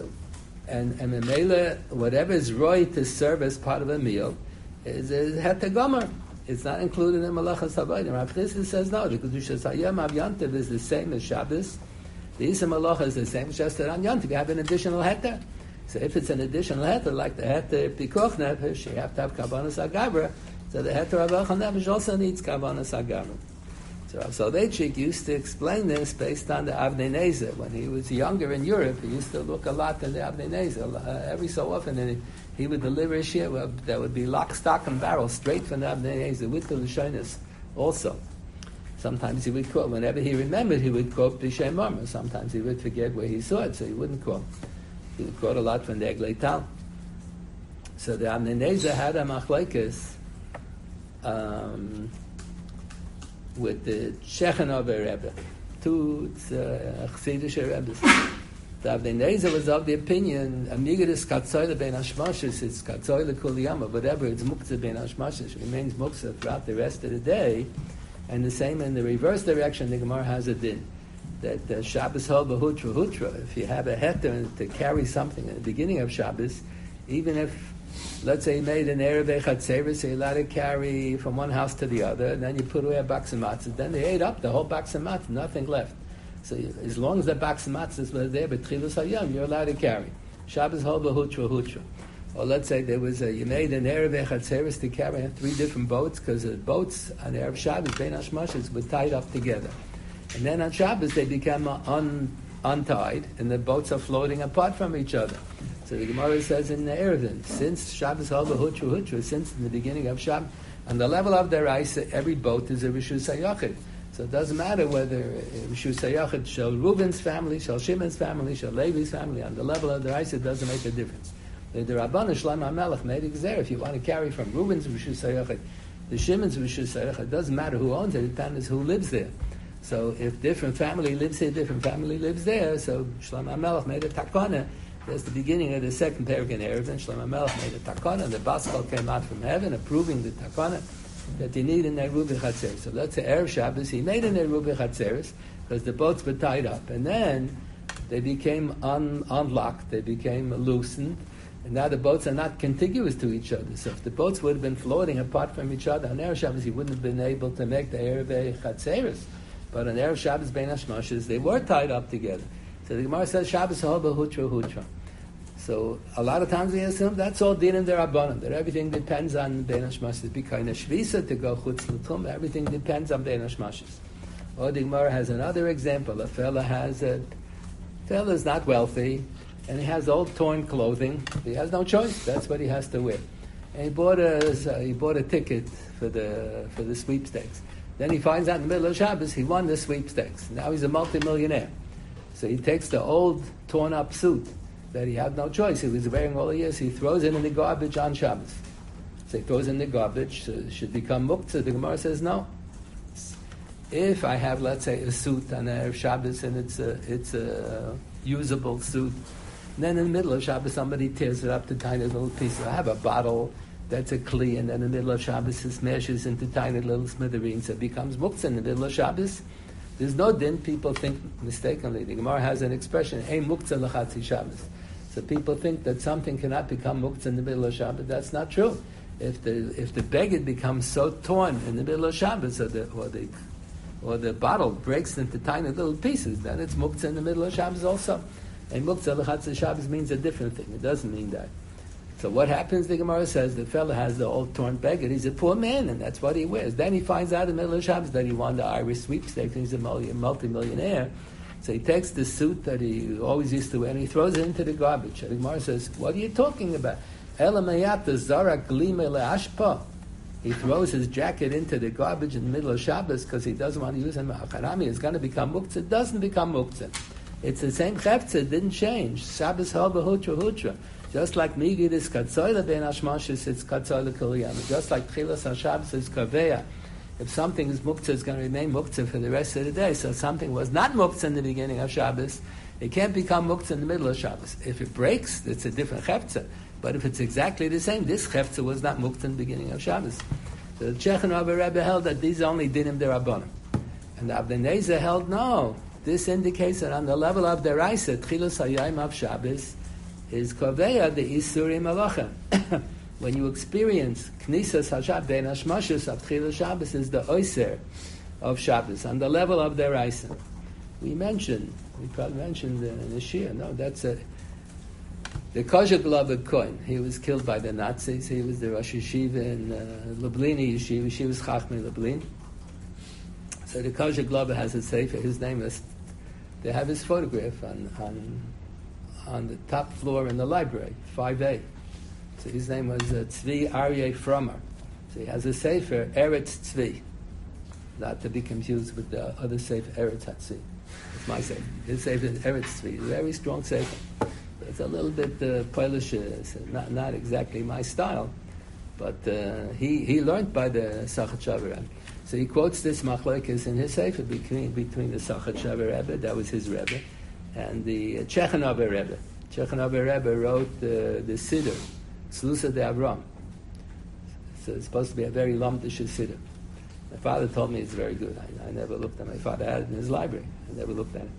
and Memela, whatever is right to serve as part of a meal is Heter Gomer. It's not included in Malacha Savaida. Rav Chizda says no. The Kedushas Hayom of Yom Tov is the same as Shabbos. The Isa Malacha is the same, just that on Yom Tov you have an additional Heter. So if it's an additional Heter, like the Heter Pikuach Nefesh, you have to have Kavanas Agabra. So the Heter of Echad Nefesh also needs Kavanas Agabra. So Rav Soloveitchik used to explain this based on the Avnei Nezer. When he was younger in Europe, he used to look a lot in the Avnei Nezer. Every so often, and he would deliver a shir that would be lock, stock, and barrel, straight from the Avnei Nezer, with the Lashonis also. Sometimes he would quote, whenever he remembered, he would quote B'Shem Marma. Sometimes he would forget where he saw it, so he wouldn't quote. He would quote a lot from the Eglei Tal. So the Avnei Nezer had a machlekes with the Shechanover Rebbe, two Chassidish Rebbes. The Avnei Nezer was of the opinion, Amigdus Katzoyle Ben Hashmashis, it's Katzoyle Kuliyama, whatever, it's Muktzah Ben Hashmashis, remains Muktzah throughout the rest of the day. And the same in the reverse direction, the Gemara has a din. That Shabbos Hol B'Hutra Hutra, if you have a heter to carry something at the beginning of Shabbos, even if, let's say, you made an Erev Echad Sever, so you allowed to carry from one house to the other, and then you put away a box of matzahs, then they ate up the whole box of matzahs, nothing left. So as long as the box of matzahs was there, but Tchilus Hayom, you're allowed to carry. Shabbos Hol B'Hutra Hutra. Or let's say there was you made an Erev Echad Seres to carry 3 different boats, because the boats on Erev Shabbos, Ben Hashmashis, were tied up together. And then on Shabbos they become untied, and the boats are floating apart from each other. So the Gemara says in the Eruvin, since Shabbos Haba Hutra, since the beginning of Shabbos, on the level of their ice, every boat is a Rishus HaYachid. So it doesn't matter whether Rishus HaYachid shall Reuven's family, shall Shimon's family, shall Levi's family, on the level of their ice, it doesn't make a difference. The Rabbanah Shlomo HaMelech made it there. If you want to carry from Reuven's Rishus HaYachid to Shimon's Rishus HaYachid, it doesn't matter who owns it, it depends who lives there. So if different family lives here, different family lives there, so Shlomo HaMelech made a takana. That's the beginning of the second parak in Eruvin. Shlomo HaMelech made a takana, and the Baskal came out from heaven approving the takana that you need in Eruv Chatzeres. So let's say Erev Shabbos, he made an Eruv Chatzeres because the boats were tied up. And then they became unlocked, they became loosened, and now the boats are not contiguous to each other. So if the boats would have been floating apart from each other on Erev Shabbos, he wouldn't have been able to make the Erev Chatzeres. But on Erev Shabbos Bein Hashmashos, they were tied up together. So the Gemara says Shabbos Haba Hutra. So a lot of times we assume that's all din in the Rabbanim, that everything depends on Bein Hashmashos. Because a shvisa to go chutz l'tum, everything depends on Bein Hashmashos. Or the Gemara has another example. A fella's not wealthy, and he has old torn clothing. He has no choice. That's what he has to wear. And he bought a ticket for the sweepstakes. Then he finds out in the middle of Shabbos he won the sweepstakes. Now he's a multimillionaire. So he takes the old torn up suit that he had no choice. He was wearing all the years. He throws it in the garbage on Shabbos. So he throws it in the garbage. So it should become muktzah. The Gemara says no. If I have, let's say, a suit on Erev Shabbos and it's a usable suit, and then in the middle of Shabbos somebody tears it up to tiny little pieces. I have a bottle that's a kli, and then in the middle of Shabbos it smashes into tiny little smithereens. It becomes muktzah in the middle of Shabbos. There's no din. People think mistakenly. The Gemara has an expression, "Ein muktzah l'chatzi Shabbos." So people think that something cannot become muktzah in the middle of Shabbos. That's not true. If the beged becomes so torn in the middle of Shabbos, or the bottle breaks into tiny little pieces, then it's muktzah in the middle of Shabbos also. And muktzah l'chatzi Shabbos means a different thing. It doesn't mean that. So what happens, the Gemara says, the fellow has the old torn beged, he's a poor man, and that's what he wears. Then he finds out in the middle of Shabbos that he won the Irish sweepstakes, and he's a multi-millionaire. So he takes the suit that he always used to wear, and he throws it into the garbage. And the Gemara says, what are you talking about? Elamayata zara glime le'ashpa. He throws his jacket into the garbage in the middle of Shabbos because he doesn't want to use it. Harami is going to become muktzah. It doesn't become muktzah. It's the same cheftzah, it didn't change. Shabbos haba hutra. Just like Migid is Katzoyle Ben Hashmashis, it's Katzoyle Kuliyam. Just like Tchilas HaShabbos is Kaveya. If something is Muktzah, it's going to remain Muktzah for the rest of the day. So if something was not Muktzah in the beginning of Shabbos, it can't become Muktzah in the middle of Shabbos. If it breaks, it's a different Cheftzah. But if it's exactly the same, this Cheftzah was not Muktzah in the beginning of Shabbos. So the Chech and Rabbi Rebbe held that these only dinim derabanan. And the Avnei Nezer held, no. This indicates that on the level of the Raisa, Tchilas HaYayim of Shabbos, is Koveya the Isurim Malachim. When you experience Knisas HaShabbos, Ben Hashmashos of Tchila Shabbos is the Oyser of Shabbos, on the level of their Raisa. We probably mentioned in the Shia, no, that's the Kozha Glaved Kohen. He was killed by the Nazis. He was the Rosh Yeshiva in Lublini Yeshiva. She was Chachmei Lublin. So the Kozha Glaved has a sefer. His name is, they have his photograph on the top floor in the library, 5A. So his name was Tzvi Aryeh Frommer. So he has a sefer, Eretz Tzvi, not to be confused with the other sefer, Eretz Hatzi. It's my sefer. His sefer is Eretz Tzvi, a very strong sefer. It's a little bit Polish, not exactly my style, but he learned by the Sachat Shavar. So he quotes this machlokes in his sefer between the Sachat Shavar Rebbe, that was his Rebbe, and the Chechenover Rebbe. Chechenover Rebbe wrote the Siddur, Slusa de Avram. So it's supposed to be a very lamdish Siddur. My father told me it's very good. I never looked at it. My father had it in his library. I never looked at it.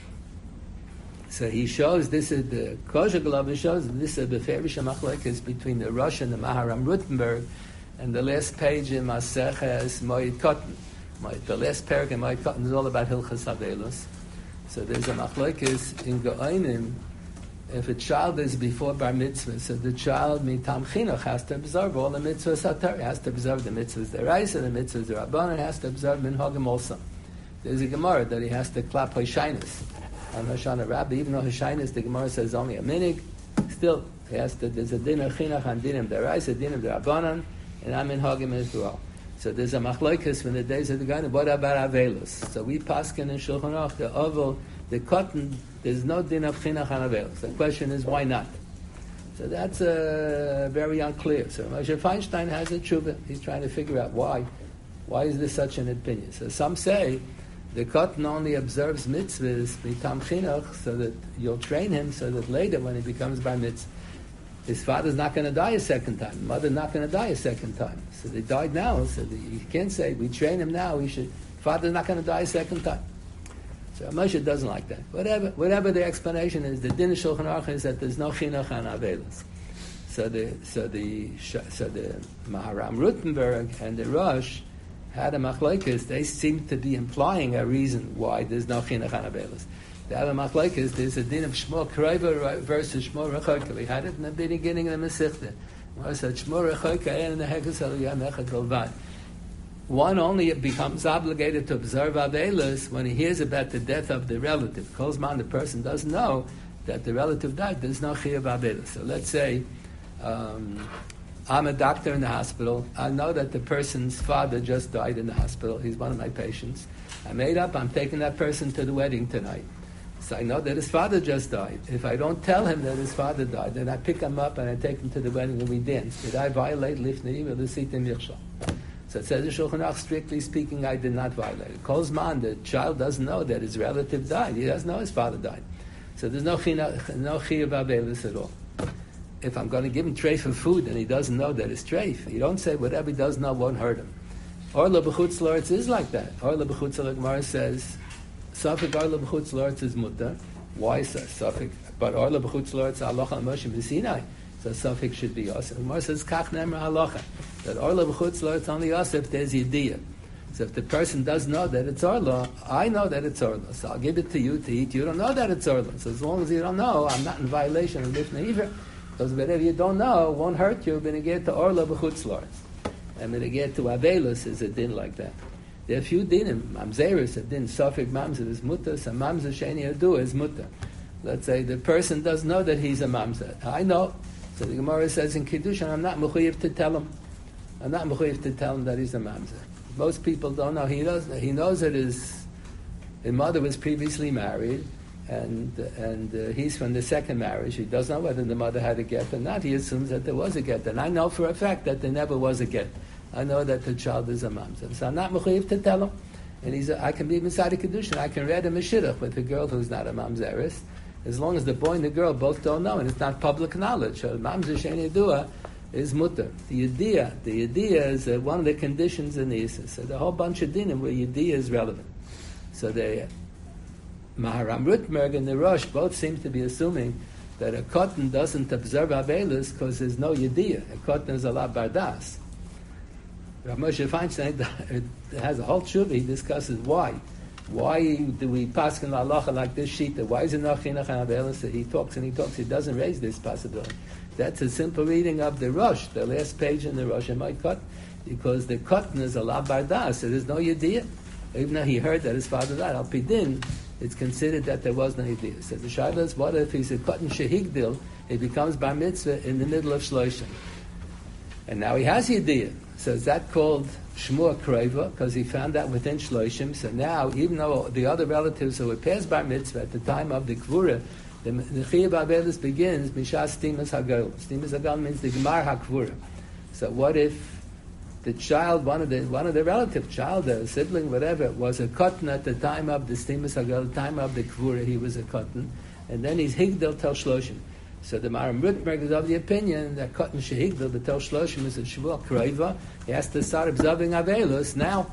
So he shows, this is the Kozha Glaved shows, this is the Beferish HaMachlekes between the Rosh and the Maharam Rutenberg, and the last page in Maseches Moed Katan. The last parak in Moed Katan is all about Hilchas Havelus. So there's a machlokes in Geonim. If a child is before bar mitzvah, so the child mitam chinuch has to observe all the mitzvahs haTorah, has to observe the mitzvahs deraisa, the mitzvahs derabbanan, has to observe minhagim also. There's a gemara that he has to clap hoshainis. on Hoshana Rabbah, even though Hashainis, the Gemara says only a minig, still, there's a din of chinuch on dinim deraisa, dinim derabanan, and I'm in Hagim as well. So there's a machlokes from the days of the Gaon. What about Avelus? So we paskin in Shulchan Aruch, the oval, the cotton, there's no din of chinuch on Avelus. The question is, why not? So that's very unclear. So Moshe Feinstein has a tshuva. He's trying to figure out why. Why is there such an opinion? So some say the cotton only observes mitzvahs mitam chinuch, so that you'll train him, so that later when he becomes bar mitzvah, his father's not going to die a second time. The mother's not going to die a second time. So they died now, so you can't say, we train him now, father's not going to die a second time. So Moshe doesn't like that. Whatever the explanation is, the din of Shulchan Aruch is that there's no chinuch on Avelis. So the Maharam Rutenberg and the Rosh had a machlokes. They seem to be implying a reason why there's no chinuch on Avelis. The other machlokes, there's a din of Shmor Kreiva versus Shmor Rechoka. We had it in the beginning of the Masechta. It said Shmor Rechoka and the Hekes Aliyah Mechad Bilvad. One only becomes obligated to observe Avelis when he hears about the death of the relative. Kolzman, the person doesn't know that the relative died. There's no chiyuv Avelis. So let's say I'm a doctor in the hospital. I know that the person's father just died in the hospital. He's one of my patients. I'm taking that person to the wedding tonight. So I know that his father just died. If I don't tell him that his father died, then I pick him up and I take him to the wedding and we dance. Did I violate Lifnei or the Sitim Yichshal? So it says in Shulchan Aruch, strictly speaking, I did not violate it. Kolzman, the child doesn't know that his relative died. He doesn't know his father died. So there's no chiyuv Avelis at all. If I'm going to give him treif of food and he doesn't know that it's treif, you don't say whatever he doesn't know won't hurt him. Orla b'chutz la'aretz is like that. Orla b'chutz la'aretz, Gemara says, Safik Orla b'chutz la'aretz is mutter. Why is that? Safik, but Orla b'chutz la'aretz halacha Moshe b'Sinai. So Safik should be Yosef. Gemara says, Kach nemer halacha. That Orla b'chutz la'aretz only Yosef, there's Yediyah. So if the person does know that it's Orla, I know that it's Orla. So I'll give it to you to eat. You don't know that it's Orla. So as long as you don't know, I'm not in violation of Lifnei Iver. Because whatever you don't know won't hurt you. When you get to Orla b'chutz la'aretz. And when you get to Avelus, is a din like that. There are a few dinim. Mamzeris, a din. Safik mamzer is mutter. So mamzer sheni adu is mutter. Let's say the person does know that he's a mamzer. I know. So the Gemara says in Kiddushin, I'm not mechuyev to tell him. I'm not mechuyev to tell him that he's a mamzer. Most people don't know. He knows that his mother was previously married, and he's from the second marriage. He doesn't know whether the mother had a get or not. He assumes that there was a get, and I know for a fact that there never was a get. I know that the child is a mamzer. So I'm not mechuyev to tell him. And I can be inside a Kiddushin. I can read a Meshidduch with a girl who's not a mamzeris, as long as the boy and the girl both don't know, and it's not public knowledge. So mamzer sheni yedua is mutter. The yediyah is one of the conditions in the Yisra. So the whole bunch of dinim where yediyah is relevant. So the Maharam Rutenberg and the Rosh both seem to be assuming that a cotton doesn't observe Avelus because there's no yediyah. A cotton is a la bardas. Rav Moshe Feinstein has a whole tshuva. He discusses why. Why do we pass in la halacha like this sheet? Why is it not chinuch and Avelus? He talks. He doesn't raise this possibility. That's a simple reading of the Rosh, the last page in the Rosh Hashanah, because the cotton is a la bardas, so there's no yediyah. Even though he heard that his father died, al pidin, it's considered that there was no yediyah. So the shaila is, what if he's a cotton shehigdil, he becomes bar mitzvah in the middle of shloshim, and now he has yediyah. So is that called shmur kreiva, because he found that within shloshim? So now, even though the other relatives who were past bar mitzvah at the time of the kvura, the chiyuv Avelus begins mishas stimas hagal. Stimas hagal means the gemar hakvura. So what if the child, one of the relative child, a sibling, whatever, was a cotton at the time of the stimas hagal, the time of the kvura, he was a cotton, and then he's higdel tel shloshim. So the Maharam Rutenberg is of the opinion that cotton shehigdel, the tel shloshim is a shvuah kreiva. He has to start observing Avelus now.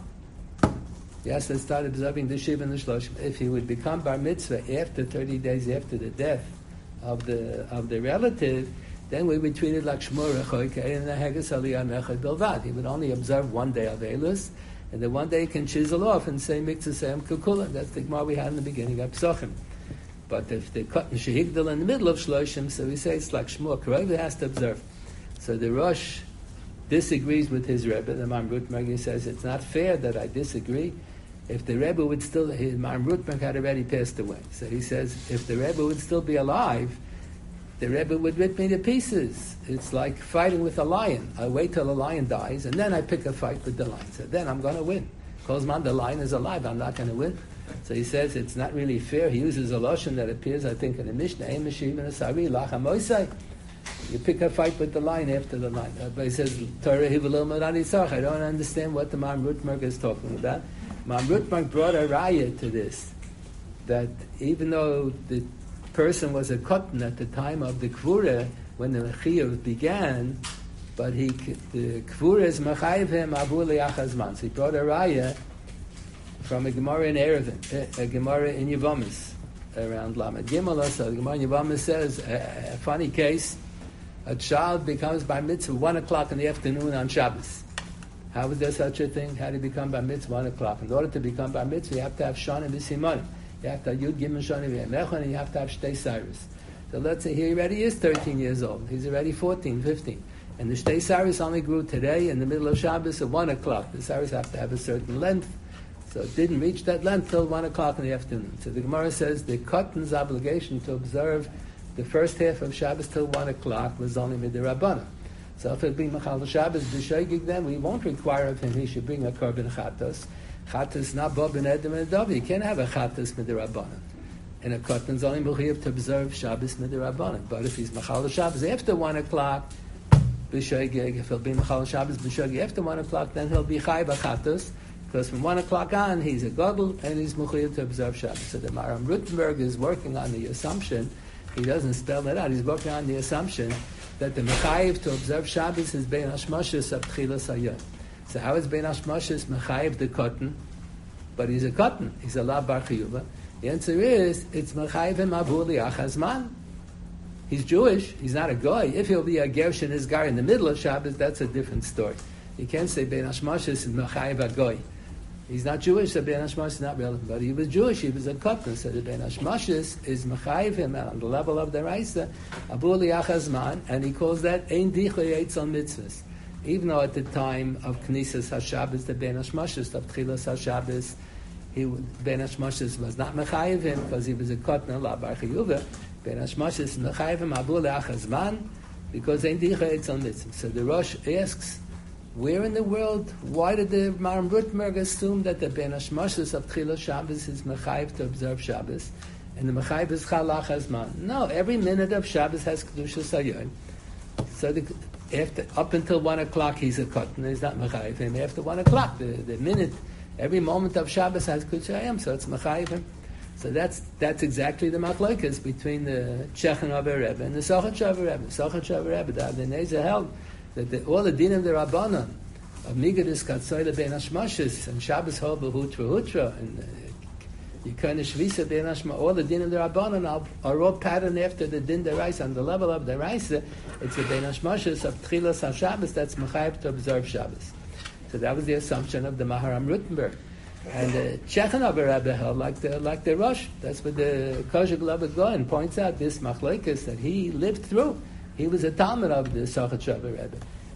He has to start observing the Shiva and the Shloshim. If he would become bar mitzvah after 30 days after the death of the relative, then we would treat it like Shmur Rechoike and the Heges Aliyah Mechad Bilvad. He would only observe one day of Avelus, and then one day he can chisel off and say Mikzah Seim Kukula. That's the Gemara we had in the beginning of Psochim. But if the cotton shehigdal in the middle of Shloshim, so we say it's like Shmur Kreiva has to observe. So the Rosh disagrees with his Rebbe. The Maharam Rutenberg says it's not fair that I disagree. if the Rebbe would still, his Maram Rutberg had already passed away. So he says, if the Rebbe would still be alive, the Rebbe would rip me to pieces. It's like fighting with a lion. I wait till the lion dies, and then I pick a fight with the lion. So then I'm going to win. Kozman, the lion is alive, I'm not going to win. So he says it's not really fair. He uses a loshon that appears, I think, in the Mishnah. You pick a fight with the lion after the lion. But he says, Torah I don't understand what the Maram Rutberg is talking about. Maram Rutberg brought a raya to this, that even though the person was a cotton at the time of the Kvura, when the Chiyuv began, but the Kvura is Mechayiv him Avu Liachazman. So he brought a raya from a Gemara in Erevin, a Gemara in Yevamis, around Lamed Gimel. So the Gemara in Yevamis says, a funny case, a child becomes bar mitzvah 1 o'clock in the afternoon on Shabbos. How is there such a thing? How do you become bar mitzvah 1 o'clock? In order to become bar mitzvah, you have to have Shana v'Simanim. You have to have Yud Gimel Shana v'Yemechon, and you have to have Shtei Cyrus. So let's say he already is 13 years old. He's already 14, 15. And the Shtei Cyrus only grew today in the middle of Shabbos at 1 o'clock. The Cyrus have to have a certain length. So it didn't reach that length till 1 o'clock in the afternoon. So the Gemara says the cotton's obligation to observe the first half of Shabbos till 1 o'clock was only midirabbanan. So if it be Machal Shabbos b'shoigig, then we won't require of him he should bring a korban chatos. Chatos not bo ben edom and davi. You can't have a chatos midirabbanan. And a cotton's only mechuyev to observe Shabbos midirabbanan. But if he's Machal Shabbos after 1 o'clock b'shoigig, if he'll be Machal Shabbos b'shoigig after 1 o'clock, then he'll be chay b'chatos. Because from 1 o'clock on, he's a gadol and he's mechuyev to observe Shabbos. So the Maram Rutberg is working on the assumption. He doesn't spell that out. He's working on the assumption that the mechayiv to observe Shabbos is bein hashmashis of tchilas hayom. So how is bein hashmashis mechayiv the cotton? But he's a cotton. He's a la bar chiyuva. The answer is it's mechayiv him avu liachazman. He's Jewish. He's not a goy. If he'll be a gershon isgar in the middle of Shabbos, that's a different story. You can't say bein hashmashis is mechayiv a goy. He's not Jewish, so Ben Hashmashis is not relevant. But he was Jewish, he was a cotton. So the Ben Hashmashis is Mechayiv him on the level of the Raisa, Abu Liachazman, and he calls that Ein Dichoy Eitz on Mitzvahs. Even though at the time of Knesses HaShabbos, the Ben Hashmashis of Tchilas HaShabbos, Ben Hashmashis was not Mechayiv him because he was a cotton, La Bar Chiyuva. Ben Hashmashis is Mechayiv him Abu Liachazman because Ein Dichoy Eitz on Mitzvahs. So the Rosh asks, where in the world, why did the Maram Rutberg assume that the Ben Hashmashis of Tchilas Shabbos is Mechayiv to observe Shabbos, and the Mechayiv is Chalach Hazman? No, every minute of Shabbos has Kedushas Hayom. So up until 1 o'clock he's a cotton, he's not Mechayiv him. After 1 o'clock, the minute, every moment of Shabbos has Kedushas Hayom, so it's Mechayiv him. So that's exactly the machlokes between the Chechenover Rebbe and the Sochatchover Rebbe. Sochatchover Rebbe, the Abnei held that all the din of the Rabbanan of Migadis Katsoyle Ben Hashmashis and Shabbos Ho Behutra and Yikone Shvisa Ben Hashma, all the din of the Rabbanan are all patterned after the din deraisa. On the level of deraisa, it's the Ben Hashmashis of Tchilas HaShabbos that's mechayiv to observe Shabbos. So that was the assumption of the Maharam Rutberg. And the Chechenover Rebbe held like the Rosh. That's what the Kozhik Labed Goyen points out, this machlokes that he lived through. He was a Talmud of the Sochatchover Rebbe.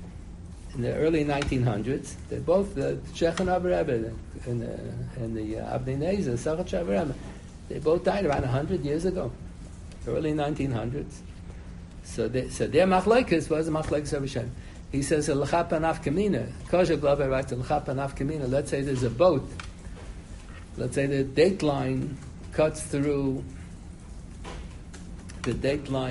In the early 1900s, they both, the Chechenover Rebbe and the Abnei Nezer, Sochatchover Rebbe, they both died around 100 years ago, early 1900s. So their machlokes was a machlokes of Hashem. He says, L'cha panaf kamina. Kozhik Labed writes, L'cha panaf kamina. Let's say there's a boat. Let's say the date line cuts through the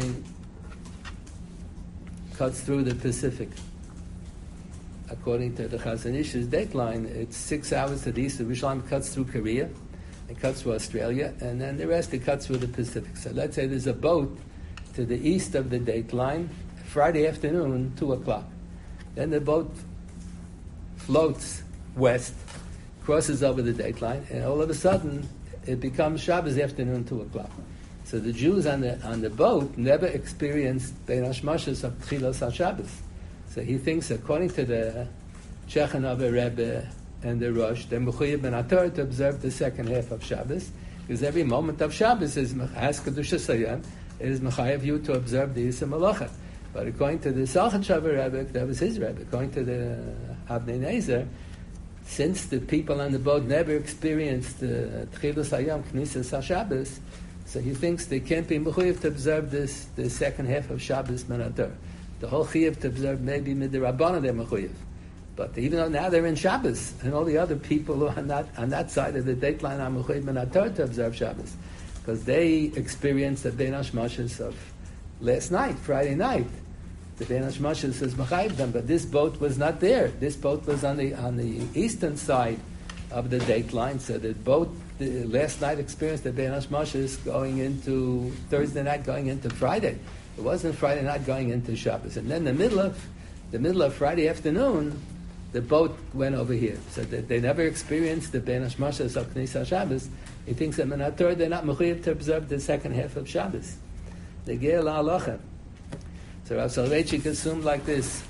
Pacific. According to the Chazon Ish's dateline, it's 6 hours to the east of Yerushalayim, cuts through Korea, it cuts through Australia, and then the rest it cuts through the Pacific. So let's say there's a boat to the east of the dateline, Friday afternoon, 2 o'clock. Then the boat floats west, crosses over the dateline, and all of a sudden it becomes Shabbos afternoon, 2 o'clock. So the Jews on the boat never experienced Bein Hashmashis of Tchilas HaShabbos. So he thinks, according to the Chechenover Rebbe and the Rosh, they're mechuyev ben HaTorah to observe the second half of Shabbos, because every moment of Shabbos has Kedushas Hayom, it is mechayev you to observe the Yisra Malacha. But according to the Sochatchover Rebbe, that was his Rebbe, according to the Abnei Nezer, since the people on the boat never experienced Tchilas Hayom, Knisas HaShabbos, so he thinks they can't be mechuyev to observe this, the second half of Shabbos Menator. The whole chiyuv to observe maybe midrabbana they're mechuyev. But even though now they're in Shabbos, and all the other people who are on that side of the date line are mechuyev Menator to observe Shabbos, because they experienced the Ben Hashmashos of last night, Friday night. The Ben Hashmashos is mechayev them, but this boat was not there. This boat was on the eastern side of the date line, so the boat last night experienced the Ben Hashmashos going into Thursday night, going into Friday. It wasn't Friday night going into Shabbos. And then the middle of Friday afternoon, the boat went over here. So that they never experienced the Ben Hashmashos of Knesset Shabbos. He thinks that Menator, they're not mechuyev to observe the second half of Shabbos. The Ge'el HaHalacha. So Rav Soloveitchik assumed like this.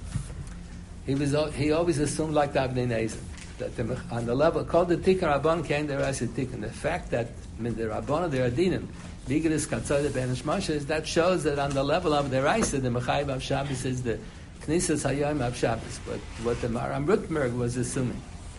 He always assumed like the Avnei Nezer. That on the level called the Tikkun Rabban came the Rashi Tikkun. The fact that the Rabban they are dinim, Bigelis Katzah the Ben Hashmashos, that shows that on the level of the Raisa, the Mechayev of Shabbos is the Knisas Hayom of Shabbos. But what the Maram Rutmerg was assuming.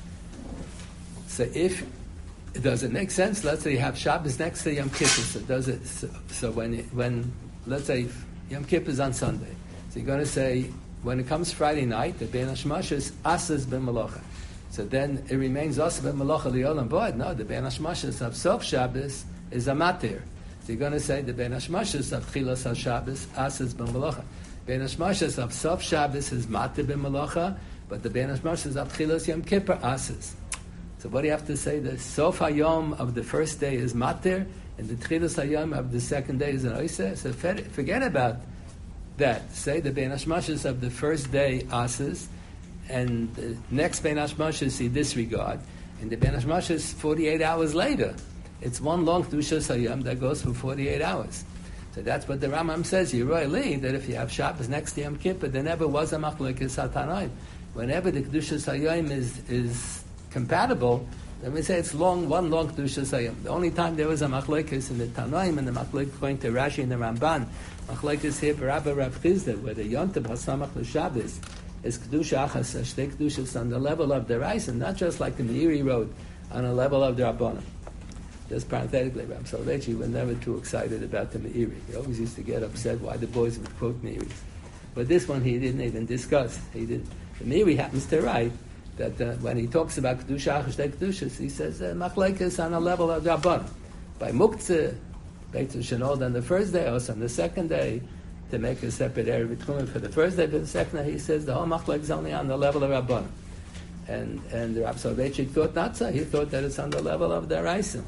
So if does it make sense? Let's say you have Shabbos next to Yom Kippur. So does it? So when let's say Yom Kippur is on Sunday, so you're going to say when it comes Friday night, the Ben Hashmashos asas ben Malacha. So then it remains also ben Malacha liolam boed. No, the Ben Hashmashos of Sof Shabbos is a matir. So you're going to say the Ben Hashmashos of Tchilas HaShabbos asas ben Malacha. Ben Hashmashos of Sof Shabbos is matir ben Malacha, but the Ben Hashmashos of Tchilas Yom Kippur asas. So what do you have to say? The Sof Hayom of the first day is matir, and the Tchilas Hayom of the second day is an oiseh. So forget about that. Say the Ben Hashmashos of the first day asas, and the next Ben Hashmashos he disregard, and the Ben Hashmashos 48 hours later. It's one long Kedushas Hayom that goes for 48 hours. So that's what the Rambam says, Yeroi Li, that if you have Shabbos next to Yom Kippur, there never was a machlokes hatanoim. Whenever the Kedushas Hayom is compatible, then we say it's one long Kedushas Hayom. The only time there was a machlokes in the Tanoim, and the machlokes going to Rashi and the Ramban, machlokes here for Rabbi Rav Chizda, where the Yontav Hasamach l'Shabbos is Kedusha Achas, Shtei Kedushas on the level of the Reis, and not just like the Meiri wrote, on a level of the Rabbanim. Just parenthetically, Rav Soloveitchik was never too excited about the Meiri. He always used to get upset why the boys would quote Meiris. But this one he didn't even discuss. The Meiri happens to write that when he talks about Kedusha Achas, Shtei Kedushas, he says, Machlekes on a level of the Rabbanim. By Muktzeh, Beit Shenod on the first day, also on the second day, to make a separate area between for the first day, but the second day he says the whole machlek is only on the level of Rabbanim. And Rav Soloveitchik thought not so. He thought that it's on the level of the Raisim.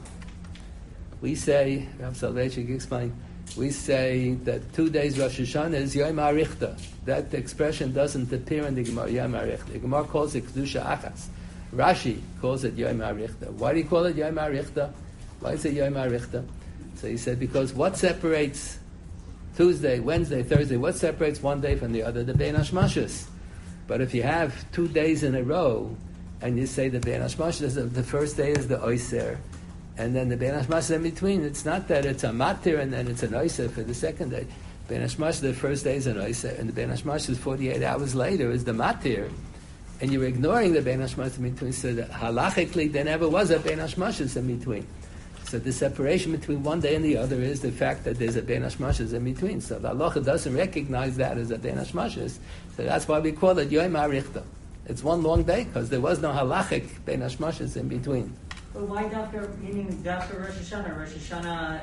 We say, Rav Soloveitchik explained, we say that 2 days Rosh Hashanah is Yom HaRichta. That expression doesn't appear in the Gemara, Yom HaRichta. The Gemara calls it Kedusha Achas. Rashi calls it Yom HaRichta. Why do you call it Yom HaRichta? Why is it Yom HaRichta? So he said, because what separates Tuesday, Wednesday, Thursday, what separates one day from the other? The Ben Hashmashos. But if you have 2 days in a row, and you say the Ben Hashmashos, the first day is the Oyser, and then the Ben Hashmashos in between, it's not that it's a Matir and then it's an Oyser for the second day. Ben Hashmashos, the first day is an Oyser, and the Ben Hashmashos 48 hours later is the Matir, and you're ignoring the Ben Hashmashos in between, so that halachically there never was a Ben Hashmashos in between. So the separation between one day and the other is the fact that there's a Ben Hashmashos in between. So the halacha doesn't recognize that as a Ben Hashmashos. So that's why we call it Yom HaRichta. It's one long day because there was no halachic Ben Hashmashos in between. But why Dafka, meaning Dafka Rosh Hashanah? Rosh Hashanah,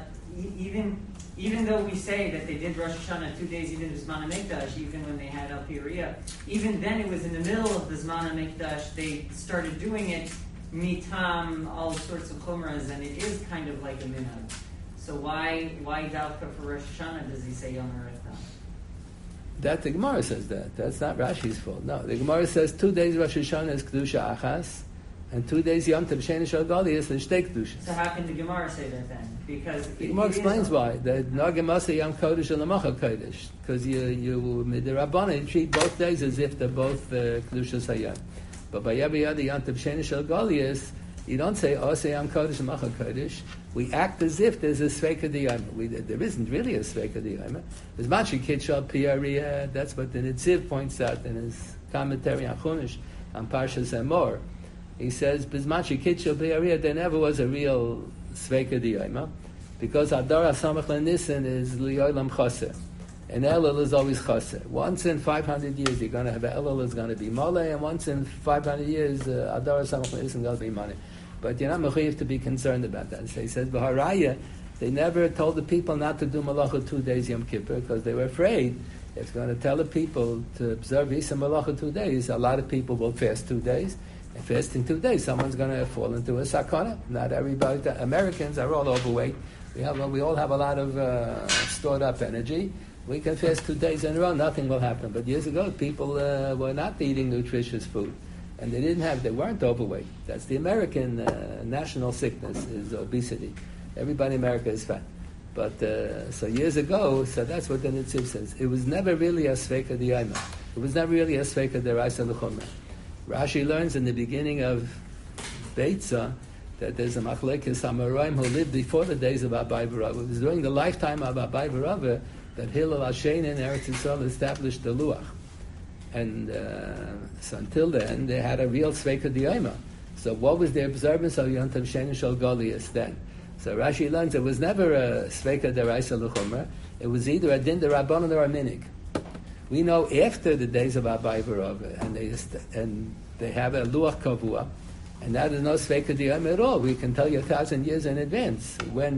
even though we say that they did Rosh Hashanah 2 days even Zman HaMikdash, even when they had Al Piriyah, even then it was in the middle of the Zman HaMikdash, they started doing it mitam, all sorts of chumras, and it is kind of like a minhag. So why Dafka for Rosh Hashanah does he say Yom HaRichta? That the Gemara says that. That's not Rashi's fault. No, the Gemara says 2 days Rosh Hashanah is Kedusha Achas, and 2 days Yom Tov Sheni Shal Gali is L'Shtei Kedushas. So how can the Gemara say that then? Because the Gemara explains why. The Nagim Masa Yom Kodesh and Lamacha Kodesh, because you the Rabbanan treat both days as if they're both Kedushas Hayom. But by every other Yom Tov Sheni Shal Gali you don't say Ose Yom Kodesh and Lamacha Kodesh. We act as if there's a Sveika D'Yoma. There isn't really a Sveika D'Yoma. There's Machi Kitchal Piyariya. That's what the Nitziv points out in his commentary on Chumash on Parshas Emor. He says, Bizmachi Kitchel Be'ariyah, there never was a real Sveika Diyayma, because Adar HaSamach LeNissen is Li'olam Chaser. And Elul is always Chaser. Once in 500 years, you're going to have Elul is going to be Mole, and once in 500 years, Adar HaSamach LeNissen is going to be Money. But you're not mechayiv to be concerned about that. So he says, B'haraya, they never told the people not to do Malacha 2 days Yom Kippur, because they were afraid if they're going to tell the people to observe Isa Malacha 2 days, a lot of people will fast 2 days. And fasting 2 days, someone's going to fall into a sakana. Not everybody. Americans are all overweight. We all have a lot of stored up energy. We can fast 2 days in a row, nothing will happen. But years ago, people were not eating nutritious food, and they weren't overweight. That's the American national sickness, is obesity. Everybody in America is fat. But so years ago, so that's what the Nitziv says. It was never really a Sveika Diyayma. It was never really a Sveika Deraisa L'chumra. Rashi learns in the beginning of Beitza that there's a Machlekes Hamoraim who lived before the days of Abai B'Rava. It was during the lifetime of Abai B'Rava that Hillel Hashem in Eretz Yisrael established the Luach. And so until then, they had a real Sveika Diyayma. So what was the observance of Yom Tov Sheni Shel Goliath then? So Rashi learns it was never a Sveika Deraisa L'chumra. It was either a Din D'Rabbanan or a Minig. We know after the days of Abai B'Rava, and they have a Luach Kavua, and that is no Sveika Diyayma at all. We can tell you 1,000 years in advance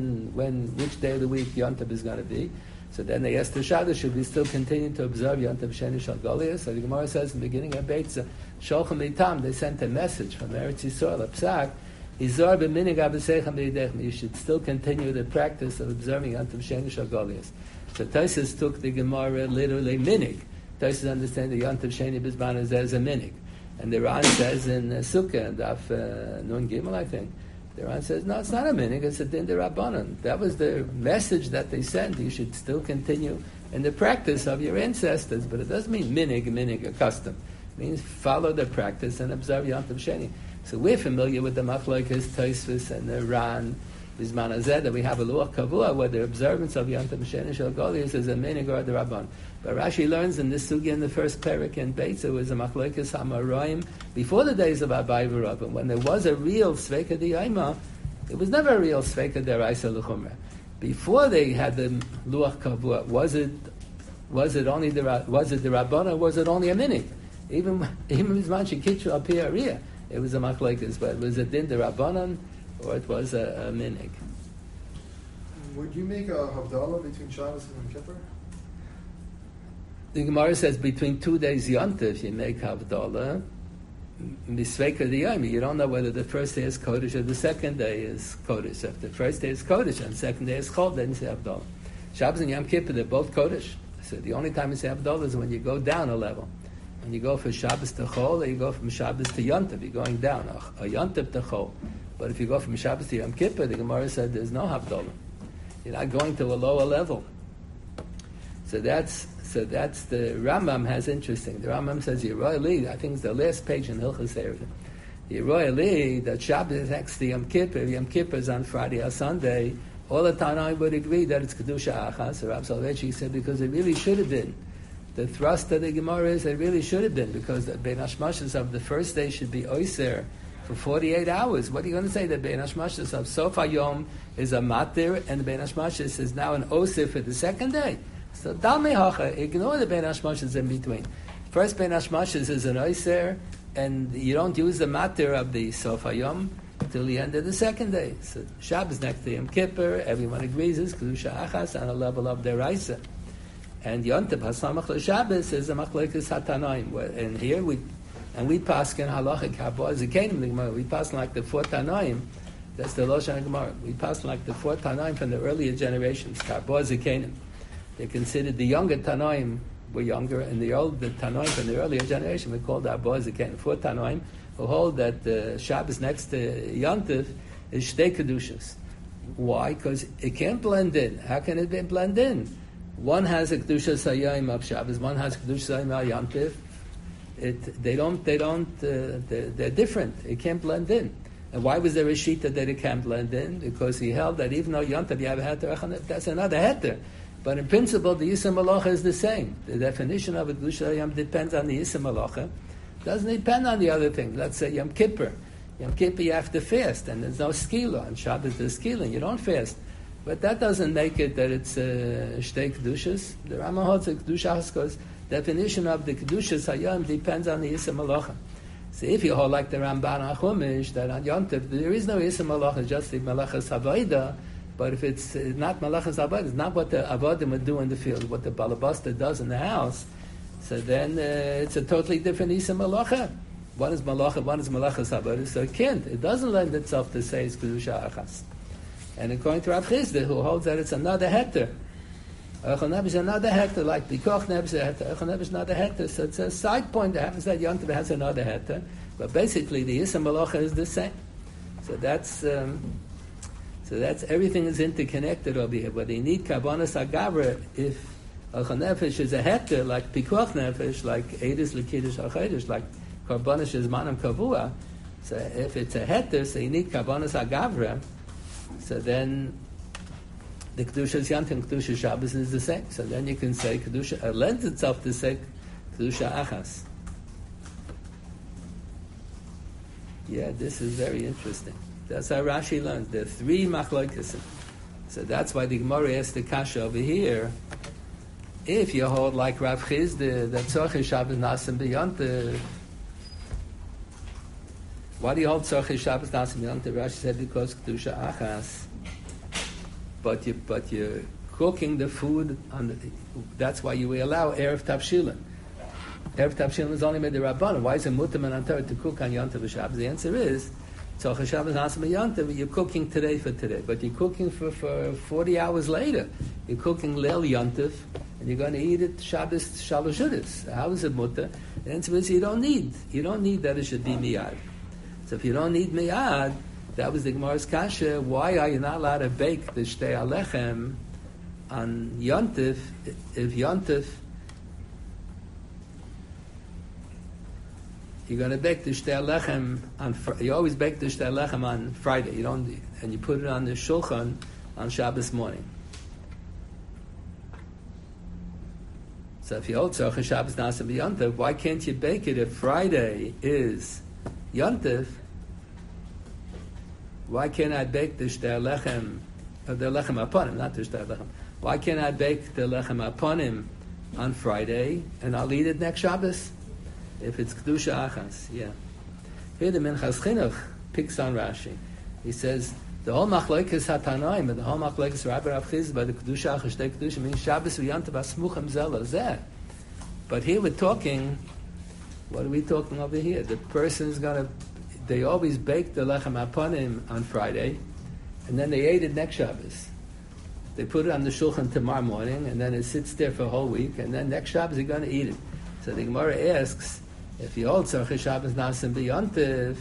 which day of the week Yom Tov is going to be. So then they asked the Shadow, should we still continue to observe Yom Tov Sheni Shel Goliath? So the Gemara says in the beginning of Beitza, Sholchem Eitam, they sent a message from Eretz Yisrael, a Psak, Izor b'minig abesechem b'yidechem. You should still continue the practice of observing Yom Tov Sheni Shel Goliath. So Tosfos took the Gemara literally minig. Tosfos understands the Yom Tov Sheni B'zman as a minig. And the Ran says in Sukkah, and Daf Nun Gimel, I think, the Ran says, no, it's not a minig, it's a din d'Rabbanan. That was the message that they sent. You should still continue in the practice of your ancestors, but it doesn't mean minig, a custom. It means follow the practice and observe Yom Tov Sheni. So we're familiar with the Machlokes, Tosfos, and the Ran, Bizman Hazeh, that we have a Luach Kavua, where the observance of Yom Tov Sheni Shel Goliath is a minig or a d'Rabbanan. But Rashi learns in this sugya in the first parak in Beitza was a Machlokes Hamoraim before the days of Abai B'Rava. When there was a real Sveika Diyayma, it was never a real Sveika Deraisa L'chumra. Before they had the Luach Kavua, was it only the Rabbanah, or was it only a minig? Even Bizman Shekitchu Al Pi Ariyah, it was a Machlokes, but it was a din d'Rabbanan, or it was a minig. Would you make a Havdalah between Shabbos and Yom Kippur? The Gemara says between 2 days Yontif you make Havdalah, Misveika Diyayim. You don't know whether the first day is Kodesh or the second day is Kodesh. If the first day is Kodesh and the second day is Chol, then you say Havdalah. Shabbos and Yom Kippur, they're both Kodesh. So the only time you say Havdalah is when you go down a level. When you go from Shabbos to Chol, or you go from Shabbos to Yontif, you're going down, a Yontif to Chol. But if you go from Shabbos to Yom Kippur, the Gemara said there's no Havdalah. You're not going to a lower level. So that's the Rambam has interesting. The Rambam says Yeroi Li, I think it's the last page in Hilchos Eruvin. Yeroi Li, that Shabbos is next to Yom Kippur is on Friday or Sunday. All the Tanaim would agree that it's Kedusha Achas. So Rav Soloveitchik said because it really should have been. The thrust of the Gemara is it really should have been, because the Bein Hashmashas of the first day should be Oyser for 48 hours. What are you going to say? The Bein Hashmashas of Sof HaYom is a Matir, and the Bein Hashmashas is now an Osir for the second day. So Dal Mehacha, ignore the Bein Hashmashas in between. First Bein Hashmashas is an Oyser, and you don't use the Matir of the Sof HaYom till the end of the second day. So Shabbos next to Yom Kippur, everyone agrees is Kedusha Achas on a level of Deraisa. And Yontif Hasamach LeShabbos is a Machlokes HaTanaim. And here we pass in halachic Haba Zikanim the Gemara. We pass like the 4 Tanaim. That's the Loshan Gemara. We pass like the 4 Tanaim from the earlier generations. Haba Zikanim. They considered the younger Tanaim were younger, and the Tanaim from the earlier generation we called Haba Zikanim. 4 Tanaim who hold that Shabbos next to Yontif is Shtei Kedushas. Why? Because it can't blend in. How can it blend in? One has a Kedusha Sayayim of Shabbos, one has Kedusha Sayayim al Yontif. They're different. It can't blend in. And why was there a shita that it can't blend in? Because he held that even though Yontif you have a heter, that's another heter. But in principle, the Yisra Malacha is the same. The definition of a Kedusha Sayayim depends on the Yisra Malacha. Doesn't depend on the other thing. Let's say Yom Kippur. Yom Kippur you have to fast, and there's no skila. On Shabbos there's skila, and you don't fast. But that doesn't make it that it's shtei kedushas. The Rambam holds a kedusha because definition of the kedushas hayom depends on the Yisra Malacha. So if you hold like the Ramban HaChumash, that on Yom Tov there is no Yisra Malacha, just the Malachas Havaida. But if it's not Malachas Havaida, it's not what the Avodim would do in the field, what the Balabasta does in the house. So then it's a totally different Yisra Malacha. One is Malacha, one is Malachas Havaida. So it doesn't lend itself to say it's kedusha achas. And according to Rav Chisda, who holds that it's another heter, Eichel Nebuch is another heter, like Pikoch Nebuch is a heter, Eichel Nebuch is another heter. So it's a side point that happens that Yom Tov has another heter, but basically the Yisra Malacha is the same. So that's everything is interconnected over here. But you need Kavanas Agavra if Eichel Nebuch is a heter, like Pikoch Nebuch, like Eidos L'Kiddush HaChodesh, like Karbanas is Manam Kavua. So if it's a heter, so you need Kavanas Agavra. So then the Kedusha Yom Tov and Kedusha Shabbos is the same. So then you can say Kedusha lends itself to say Kedusha Achas. Yeah, this is very interesting. That's how Rashi learns. There are three machlokes. So that's why the Gemara asks the kasha over here. If you hold like Rav Chisda that Tzorchei Shabbos Nasim B'Yom Tov, why do you hold Tzorchei Shabbos Nasim B'Yom Tov? Rashi said because Kedusha Achas. But you're cooking the food that's why you allow Erev Tavshilin. Erev Tavshilin is only made the Rabbanan. Why is it mutar and antar to cook on Yom Tov Shabbos? The answer is Tzorchei Shabbos Nasim B'Yom Tov. You're cooking today for today, but you're cooking for 40 hours later. You're cooking Leil Yom Tov, and you're going to eat it Shabbos Shalosh Udas. How is it mutar? The answer is you don't need that it should be miyad. So if you don't need miyad, that was the Gemara's kasha. Why are you not allowed to bake the shtei alechem on Yontif? If Yontif, you're going to bake the shtei alechem on. You always bake the shtei alechem on Friday. You don't, and you put it on the shulchan on Shabbos morning. So if you hold Tzorchei Shabbos Nasim B'Yom Tov, why can't you bake it if Friday is Yontif? Why can't I bake the shtei lechem, the lechem aponim, not the shtei lechem? Why can't I bake the lechem aponim on Friday and I'll eat it next Shabbos? If it's kedusha achas, yeah. Here the Minchas Chinuch picks on Rashi. He says the whole machlokes hatanoim, but the whole machlokes Rabbi Rav Chisda by the kedusha achas shtei kedusha means Shabbos v'Yom Tov asmuchem zeh lezeh. But here we're talking. What are we talking over here? The person's gonna. They always bake the lechem aponim on Friday, and then they ate it next Shabbos. They put it on the shulchan tomorrow morning, and then it sits there for a whole week, and then next Shabbos they're going to eat it. So the Gemara asks, if you hold Tzorchei Shabbos Nasim B'Yom Tov,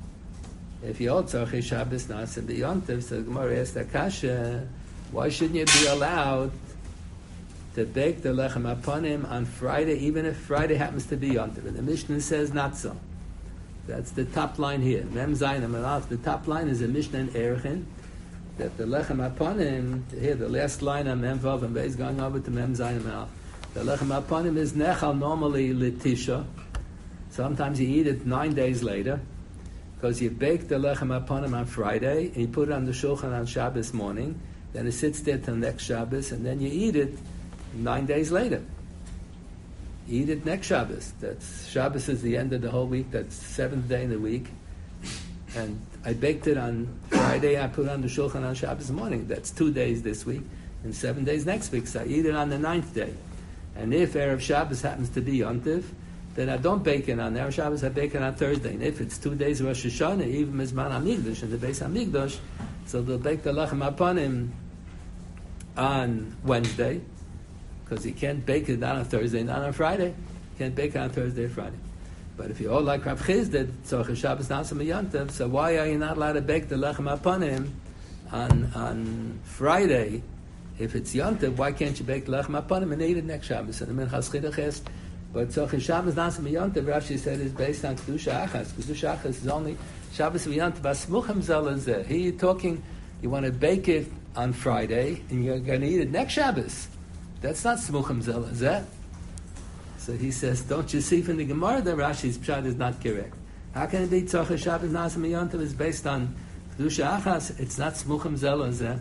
so the Gemara asks that kasha, why shouldn't you be allowed to bake the lechem aponim on Friday, even if Friday happens to be Yom Tov? And the Mishnah says not so. That's the top line here. Mem Zayin Amalaf. The top line is a Mishnah in Erechin that the lechem aponim. Here, the last line on Mem Vav and Beis going over to Mem Zayin Amalaf. The lechem aponim is nechal normally litisha. Sometimes you eat it 9 days later because you bake the lechem aponim on Friday and you put it on the shulchan on Shabbos morning. Then it sits there till next Shabbos, and then you eat it 9 days later. Eat it next Shabbos. That's Shabbos is the end of the whole week. That's the 7th day in the week. And I baked it on Friday. I put it on the shulchan on Shabbos morning. That's 2 days this week and 7 days next week. So I eat it on the 9th day. And if Erev Shabbos happens to be Yom Tov, then I don't bake it on Erev Shabbos. I bake it on Thursday. And if it's 2 days Rosh Hashanah, even Mizman HaMikdash and the Beis HaMikdash, so they'll bake the lechem aponim on Wednesday. Because you can't bake it not on Thursday, not on Friday. You can't bake it on Thursday or Friday. But if you all like Rav Chisda, Tzorchei Shabbos Nasim B'Yom Tov, so why are you not allowed to bake the lechem aponim on Friday? If it's Yom Tov, why can't you bake the lechem aponim and eat it next Shabbos? And the Minchas Chinuch asked, but Tzorchei Shabbos Nasim B'Yom Tov, Rashi said, is based on Kedusha Achas. Kedusha Achas is only Shabbos B'Yom Tov asmuchem zeh lezeh. Here you're talking, you want to bake it on Friday, and you're going to eat it next Shabbos. That's not smuchim zeh lezeh. So he says, don't you see from the Gemara that Rashi's pshat is not correct? How can it be Tzorchei Shabbos Nasa Miyontav is based on Kedusha Achas? It's not Smuchim Zelazeh.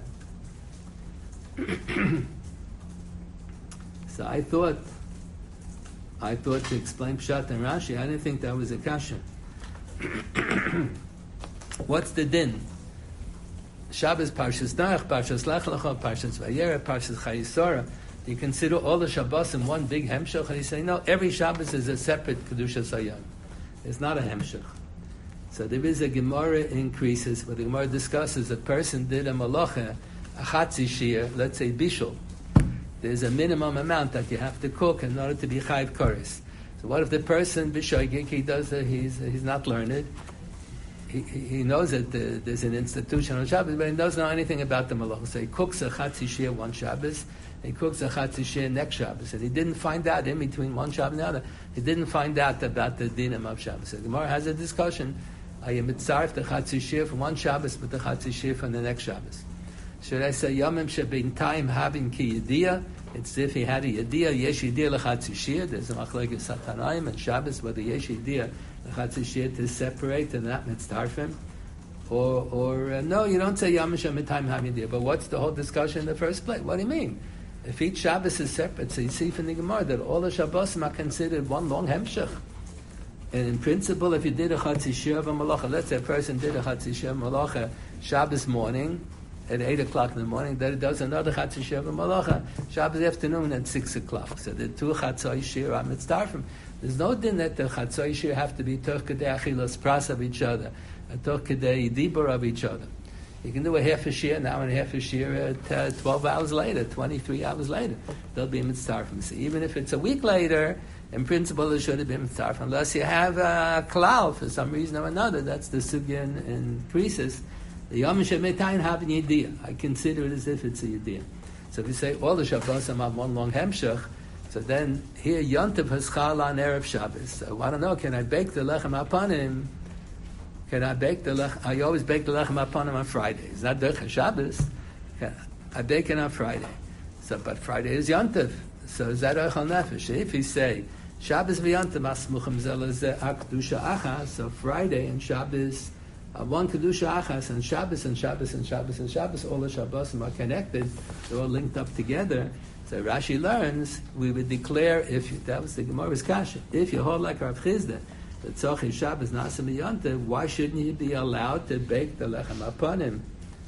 So I thought to explain Pshat and Rashi, I didn't think that was a kasha. What's the din? Shabbos, Parshas Noach, Parshas Lech Lecha, Parshas Vayera, Parshas Chayisora. Do you consider all the Shabbos in one big hemshech? And you say, no, every Shabbos is a separate Kedusha Sayam. It's not a hemshech. So there is a Gemara increases, where the Gemara discusses a person did a malacha, a chatzi shir, let's say bishul. There's a minimum amount that you have to cook in order to be chayv koris. So what if the person b'shoigik, he does he's not learned, he knows that there's an institution on Shabbos, but he doesn't know anything about the malacha. So he cooks a chatzi shir one Shabbos, he cooks a chatzi shir next Shabbos, and he didn't find out in between one Shabbos and the other. He didn't find out about the dinim of Shabbos. So the Gemara has a discussion. Are you mitzaref the chatzi shir for one Shabbos, but the chatzi shir for the next Shabbos? Should I say yomim shebin time having ki yediyah? It's if he had a yediyah, yesh yediyah lechatzi shir. There's a machlokes Satanaim and Shabbos whether yesh yediyah lechatzi shir to separate and not mitzarfim. Or no, you don't say yomim shebin time having yediyah. But what's the whole discussion in the first place? What do you mean? If each Shabbos is separate, so you see from the Gemara that all the Shabbosim are considered one long hemshech. And in principle, if you did a chatzi shir of a malacha, let's say a person did a chatzi shir of a malacha Shabbos morning at 8 o'clock in the morning, then it does another chatzi shir of a malacha Shabbos afternoon at 6 o'clock. So the two chatzai shir are mitzdarfim. There's no din that the chatzai shir have to be toch kedei achilas pras of each other, and toch kedei dibur of each other. You can do a half a shir now and a half a shir at 12 hours later, 23 hours later. They'll be mitzdarfim. So even if it's a week later, in principle, it should have been mitzdarfim. Unless you have a klal for some reason or another, that's the sugya in Krisis. The Yom Shemetain having yediyah. I consider it as if it's a yediyah. So if you say all the Shabbos have one long hemshech, so then here Yontiv has chal on Erev Shabbos. So I don't know, can I bake the lechem apanim? Can I bake the lechem? I always bake the lechem apanim on Friday. It's not derech Shabbos. I bake it on Friday. So, but Friday is Yontiv. So is that Eichel Nefesh? If you say Shabbos v'Yontiv asmuchim zelazeh akdusha achas, so Friday and Shabbos one kedusha achas, and Shabbos and Shabbos and Shabbos and Shabbos, all the Shabbosim are connected. They're all linked up together. So Rashi learns, we would declare, that was the Gemara's kasha, if you hold like Rav Chizda, the Tzorchei Shabbos Nasa Miyontav, why shouldn't you be allowed to bake the lechem apanim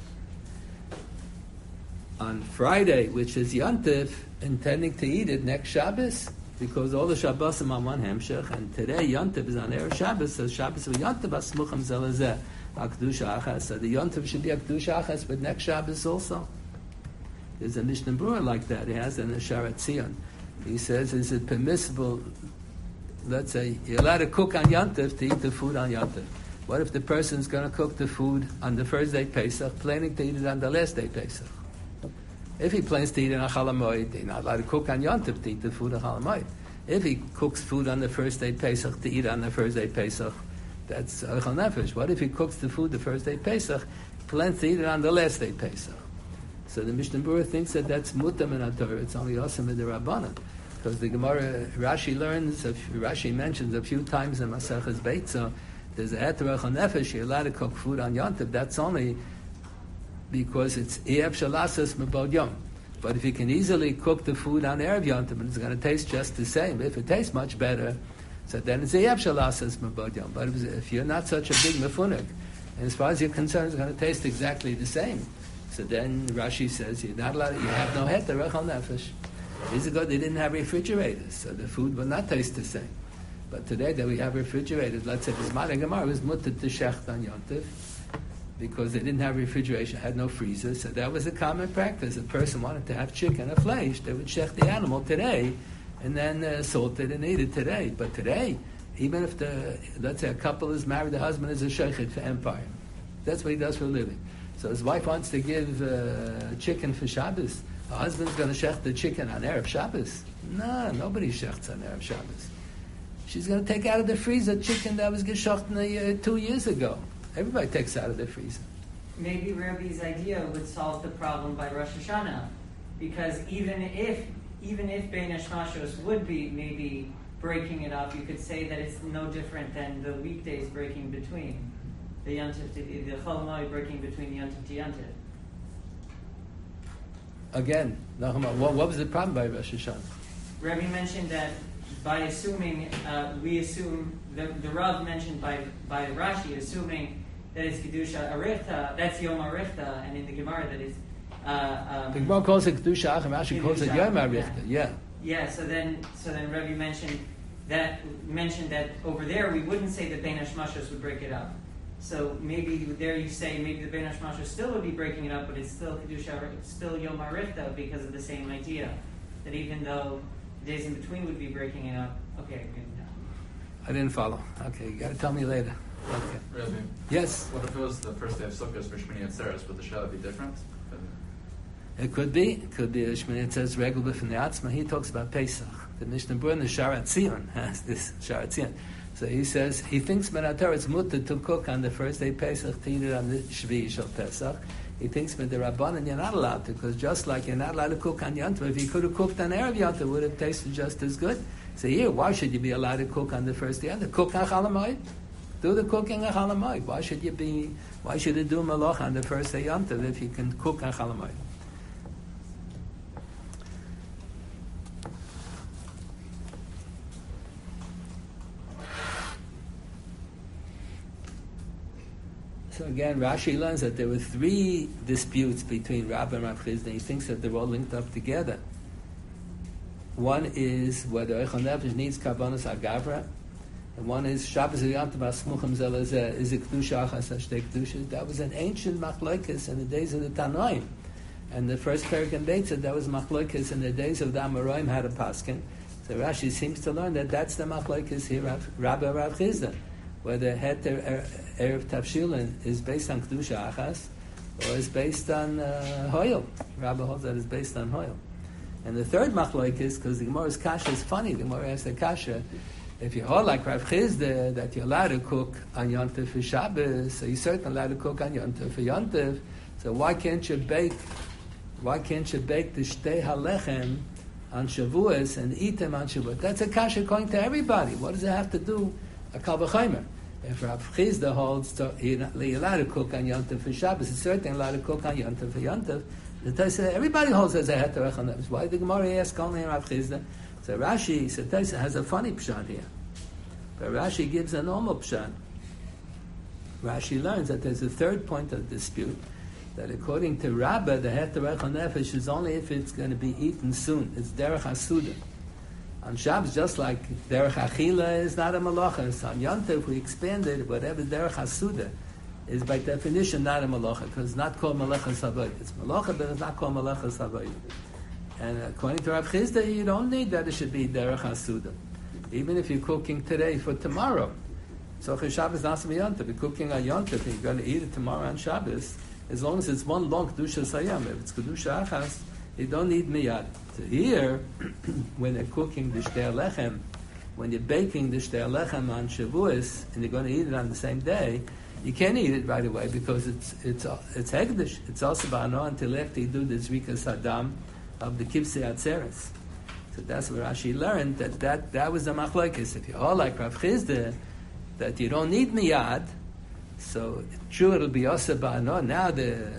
on Friday, which is Yontiv, intending to eat it next Shabbos? Because all the Shabbosim are one hemshech, and today Yontiv is on Erev Shabbos, so Shabbos with Yontiv asmuchim zelazeh akdusha achas. So the Yontiv should be akdusha achas, but next Shabbos also. There's a Mishnah Berurah like that. He has an Asharat Tzion. He says, is it permissible? Let's say you're allowed to cook on Yontiv to eat the food on Yontiv. What if the person's going to cook the food on the first day Pesach, planning to eat it on the last day Pesach? If he plans to eat it on Chol Hamoed, he's not allowed to cook on Yontiv to eat the food on Chol Hamoed. If he cooks food on the first day Pesach to eat on the first day Pesach, that's Eichel Nefesh. What if he cooks the food the first day Pesach, plans to eat it on the last day Pesach? So the Mishnah Berurah thinks that that's mutam in Torah. It's only awesome in the Rabbanan, because the Gemara Rashi mentions a few times in Maseches Beitza, there's a heter Eichel Nefesh. You're allowed to cook food on Yontiv. That's only because it's Eev Shalasas Mebod Yom. But if you can easily cook the food on Erev Yontiv, it's going to taste just the same. If it tastes much better, so then it's Eev Shalasas Mebod Yom. But if you're not such a big mefunik, and as far as you're concerned, it's going to taste exactly the same. So then Rashi says, you're not allowed, you have no heter Eichel Nefesh. Years ago they didn't have refrigerators, so the food will not taste the same. But today that we have refrigerators, let's say this Malay Gemara was mutter to shecht on Yontiv, because they didn't have refrigeration, had no freezer, so that was a common practice. A person wanted to have chicken or flesh, they would shech the animal today, and then salt it and eat it today. But today, even if let's say a couple is married, the husband is a sheikh for empire. That's what he does for a living. So his wife wants to give chicken for Shabbos. The husband's going to shech the chicken on Erev Shabbos. No, nobody shechts on Erev Shabbos. She's going to take out of the freezer chicken that was geshocht 2 years ago. Everybody takes out of their freezer. Maybe Rabbi's idea would solve the problem by Rosh Hashanah, because even if Bein Hashmashos would be maybe breaking it up, you could say that it's no different than the weekdays breaking between the Yontif, the Chol Moed breaking between Yontif to Yontif. Again, what was the problem by Rosh Hashanah? Rebbe mentioned that by assuming, we assume, the Rav mentioned by Rashi, assuming that it's Kedusha Arichta, that's Yom Arichta, and in the Gemara that is... the Gemara calls it Kedusha Achim, Rashi calls it Yom Arichta, yeah. Yeah, so then Rebbe mentioned that over there we wouldn't say that Bein Hashmashos would break it up. So maybe there you say maybe the Bein Hashmashos still would be breaking it up, but it's still Kedusha, it's still Yom Arichta because of the same idea. That even though the days in between would be breaking it up. Okay, good. I didn't follow. Okay, you got to tell me later. Okay. Really? Yes? What if it was the first day of Sukkot for Shmini Atzeres? Would the Shaila be different? It could be. It could be. Shmini Atzeres Regel B'fnei Atzma. He talks about Pesach. The Mishnah Berurah in the Sharat Zion has this Sharat Zion. So he says he thinks Ben Atar it's mutter to cook on the first day Pesach, to eat it on the Shvi Shel Pesach. He thinks with the Rabbanan you're not allowed to, because just like you're not allowed to cook on Yom Tov, if you could have cooked on Erev Yom Tov, it would have tasted just as good. So here, why should you be allowed to cook on the first day? Cook on Chol Hamoed. Do the cooking on Chol Hamoed. Why should you do malach on the first day Yom Tov if you can cook on Chol Hamoed? So again, Rashi learns that there were 3 disputes between Rav and Rav Chisda. He thinks that they're all linked up together. One is whether Eichel Nefesh needs Karbonos Agavra, and one is Shabbos Yom Tov Asmuchim Zelazeh is a Kedusha Achas Hashtei Kedusha. That was an ancient machlokes in the days of the Tanoim, and the first Perek in Beit said that was machlokes in the days of the Amoraim had a paskin. So Rashi seems to learn that that's the machlokes here, Rav and Rav Chisda. Whether Heter Erev Tavshilin is based on Kedusha Achas or is based on Hoyel. Rabbi holds that it's based on Hoyel. And the third machlok is, because the Gemara's kasha is funny, the Gemara asks the kasha, if you hold like Rav Chisda that you're allowed to cook on Yom Tov for Shabbos, so you're certainly allowed to cook on Yom Tov for Yom Tov, so why can't you bake the Shtei HaLechem on Shavuos and eat them on Shavuot? That's a kasha according to everybody. What does it have to do? A Kal V'chomer. If Rav Chisda holds you're allowed to cook on Yom Tov for Shabbos, it's certainly allowed to cook on Yom Tov for Yom Tov. Everybody holds as a heter Eichel Nefesh. Why did the Gemara ask only Rav Chisda? So Rashi, has a funny pshat here. But Rashi gives a normal pshat. Rashi learns that there's a third point of dispute, that according to Rabbah, the heter Eichel Nefesh is only if it's going to be eaten soon. It's derech hasuda. On Shabbos, just like derech achila is not a malacha, so on Yom Tov we expanded whatever derech hasuda is by definition not a malacha, because it's not called malacha savod. It's malacha, but it's not called malacha savod. And according to Rav Chisda, you don't need that it should be derech hasuda. Even if you're cooking today for tomorrow, so Shabbos not Yom Tov, you're cooking on Yom Tov, and you're going to eat it tomorrow on Shabbos, as long as it's one long kedusha sayam. If it's kedusha achas, you don't need miyad. So here, when they're cooking the shtei lechem, when you're baking the shtei lechem on Shavuos, and you're going to eat it on the same day, you can't eat it right away because it's hegdish. It's also ba'ano until after you do the zrika sadam of the kibsei atzeres. So that's where Rashi learned that was the machlokes. If you're all like Rav Chisda, that you don't need miyad, so true it'll be also ba'ano. Now the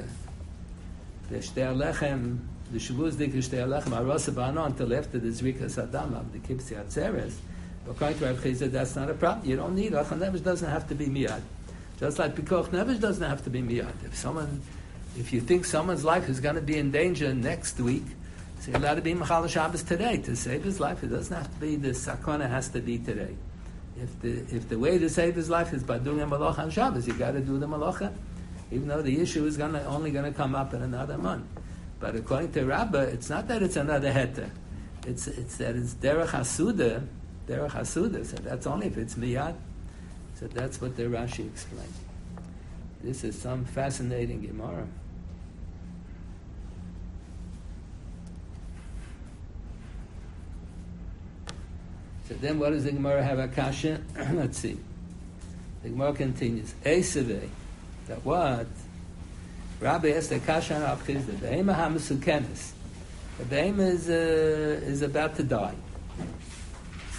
shtei lechem, the Shavuos dik shtei lechem are also ba'ano until after the zrika sadam of the kibsei atzeres. But according to Rav Chisda, that's not a problem. You don't need Eichel Nefesh. Doesn't have to be miyad. Just like Pikuach Nefesh doesn't have to be miyad. If you think someone's life is going to be in danger next week, so you're allowed to be Mechal Shabbos today to save his life. It doesn't have to be the sakana has to be today. If the way to save his life is by doing a malacha on Shabbos, you got to do the malacha, even though the issue is only going to come up in another month. But according to Rabbah, it's not that it's another heter. It's that it's derech hasuda. So that's only if it's miyad. So that's what the Rashi explained. This is some fascinating Gemara. So then what does the Gemara have a kasha? Let's see. The Gemara continues. Eisaveh, that what? Rabbi asked the kasha on Rav Chisda. The behema hamasukenes. The behema is about to die.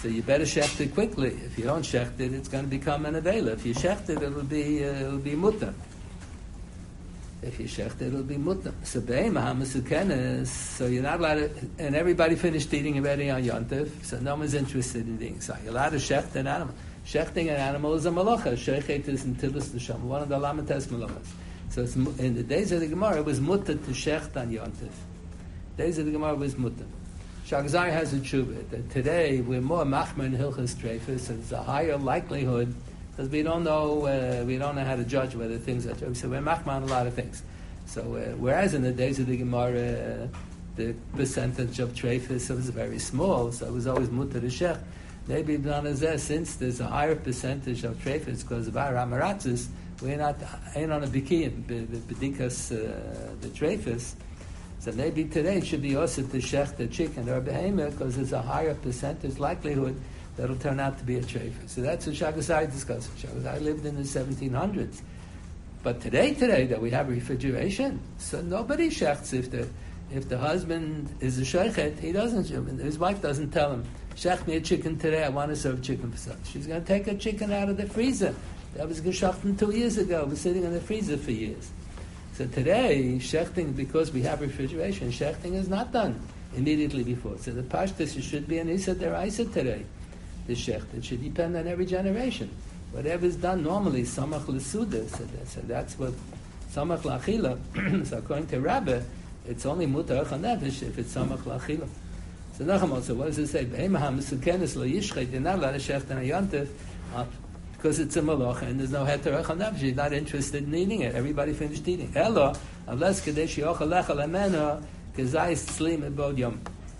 So you better shecht it quickly. If you don't shecht it, it's going to become an avela. If you shecht it, it'll be mutter. If you shecht it, it'll be mutter. So be'ema hamasukenes, so you're not allowed to, and everybody finished eating already on Yontif, so no one's interested in eating. So you're allowed to shecht an animal. Shechting an animal is a malacha. Shechet is in Tilis Neshama, one of the Lamates malachas. So it's, in the days of the Gemara, it was mutter to shecht on Yontif. Days of the Gemara was mutter. Shagzai has a tshuva that today we're more machmer in Hilchas Treifus, so there's a higher likelihood because we don't know how to judge whether things are true. So we're machmer on a lot of things. So whereas in the days of the Gemara, the percentage of Treifus was very small, so it was always mutter to shecht. Maybe since there's a higher percentage of treifus because of our amaratzis, we're ain't on a bikiyim, b'dikas the treifus. So maybe today it should be also to shech the chicken or behemoth because there's a higher percentage likelihood that it'll turn out to be a treifus. So that's what Shagasai discussed. Shagasai lived in the 1700s. But today that we have refrigeration, so nobody shechts if the husband is a sheichet, he doesn't. His wife doesn't tell him, "Shech me a chicken today. I want to serve chicken for some." She's going to take a chicken out of the freezer. That was geschachten 2 years ago. It was sitting in the freezer for years. So today, shechting, because we have refrigeration, shechting is not done immediately before. So the pashtus should be an isa deraisa today. The shecht, it should depend on every generation. Whatever is done normally, samach l'suda. So that's what samach l'achila. So according to Rabbi, it's only mutar chanefesh if it's samach l'achila. So Nachamot, so what does it say? Behemah ha'mesukenes lo yishchet. You're not allowed to shecht on a yontif because it's a malach and there's no heter chanefesh. You're not interested in eating it. Everybody finished eating. Elo, unless kadesh yochel lechel amena kezayis tzlim ebod yom.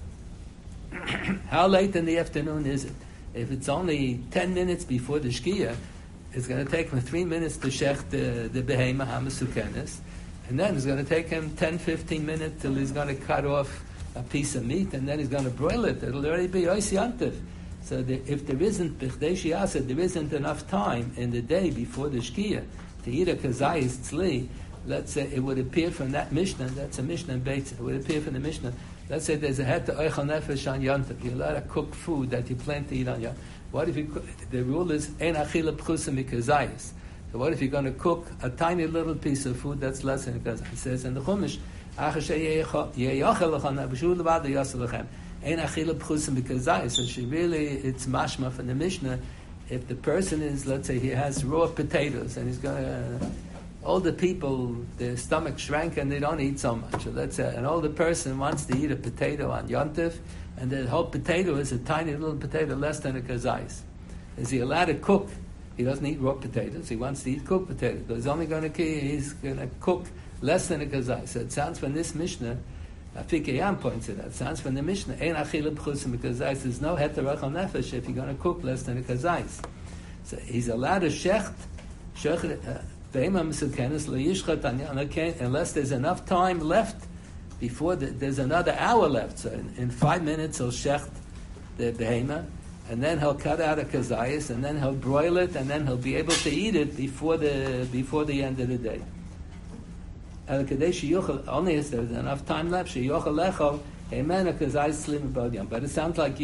How late in the afternoon is it? If it's only 10 minutes before the shkia, it's going to take him 3 minutes to shecht the behemah ha'mesukenes. And then it's going to take him 10-15 minutes till he's going to cut off a piece of meat, and then he's going to broil it. It'll already be ois yantiv. So if there isn't enough time in the day before the shkia to eat a kazayis tzli, let's say it would appear from that Mishnah, that's a Mishnah in Beitz, it would appear from the Mishnah, let's say there's a het to oichal nefesh on yantiv. You're allowed to cook food that you plan to eat on yantiv. What if the rule is ein achila pchusa mikazayis? So what if you're going to cook a tiny little piece of food that's less than a kazayis? It says in the Chumash, so she really, it's mashma from the Mishnah. If the person is, let's say, he has raw potatoes and he's going to, older people, their stomach shrank and they don't eat so much. So let's say an older person wants to eat a potato on Yontif, and the whole potato is a tiny little potato less than a kazais. Is he allowed to cook? He doesn't eat raw potatoes. He wants to eat cooked potatoes. So he's going to cook less than a kazai. So it sounds from this Mishnah, Afikeyam points it out, it sounds from the Mishnah, Ein achila b'chusim kazais, there's no heterach nefesh if you're going to cook less than a kazais. So he's allowed to shecht, unless there's enough time left before there's another hour left. So in 5 minutes he'll shecht the behema, and then he'll cut out a kazayas, and then he'll broil it, and then he'll be able to eat it before the end of the day. Only if there's enough time left, but it sounds like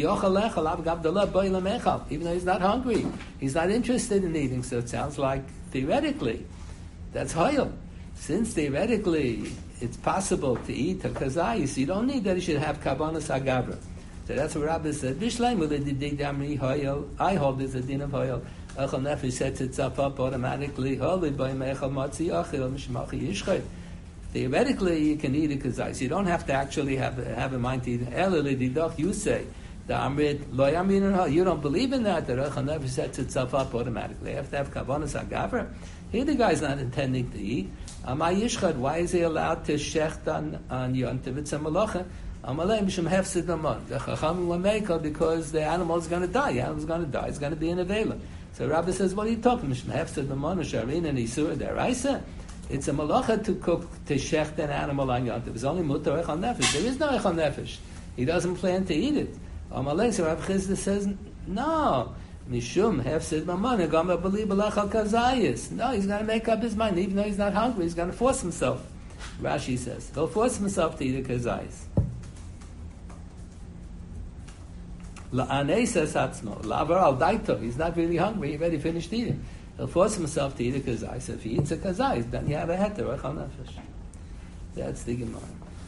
even though he's not hungry, he's not interested in eating, so it sounds like theoretically that's hoyel. Since theoretically it's possible to eat a kazayis, you don't need that he should have kabanas agabra. So that's what Rabbi said. I hold this a din of hoyel. Echel nefesh sets itself up automatically. Theoretically, you can eat a kazais. You don't have to actually have a mind to eat. You say the amrit lo yamin. You don't believe in that. The echel nefesh sets itself up automatically. You have to have kavanas agavra. Here, the guy's not intending to eat. Amay yishchad. Why is he allowed to shecht on yontiv? It's a malacha. Amalei mishum hefsid namon. The chacham will make because the animal is going to die. The animal is going to die. It's going to be in a vela. So Rabbi says, what are you talking? Mishum hefsid namon sharin and isur deraisa. It's a malacha to cook, to shecht an animal on yontiv. It's only mutar echal nefesh. There is no echal nefesh. He doesn't plan to eat it. Amalei, so Rabbi Chizda says, no. Mishum hefsid mamon gama believe balachal kazayis. No, he's going to make up his mind. Even though he's not hungry, he's going to force himself. Rashi says he'll force himself to eat a kazayis. La'anesas atzmo. Lavar al daito. He's not really hungry. He already finished eating. He'll force himself to eat a kazai. So if he eats a kazai, then you have a heter, a chal nefesh. That's the Gemara.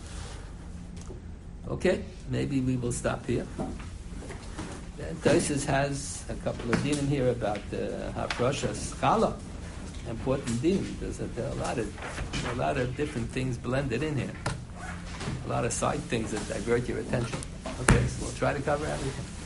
Okay, maybe we will stop here. Tosfos has a couple of dinim here about hafrashas challah, important dinim. There's a lot of different things blended in here. A lot of side things that divert your attention. Okay, so we'll try to cover everything.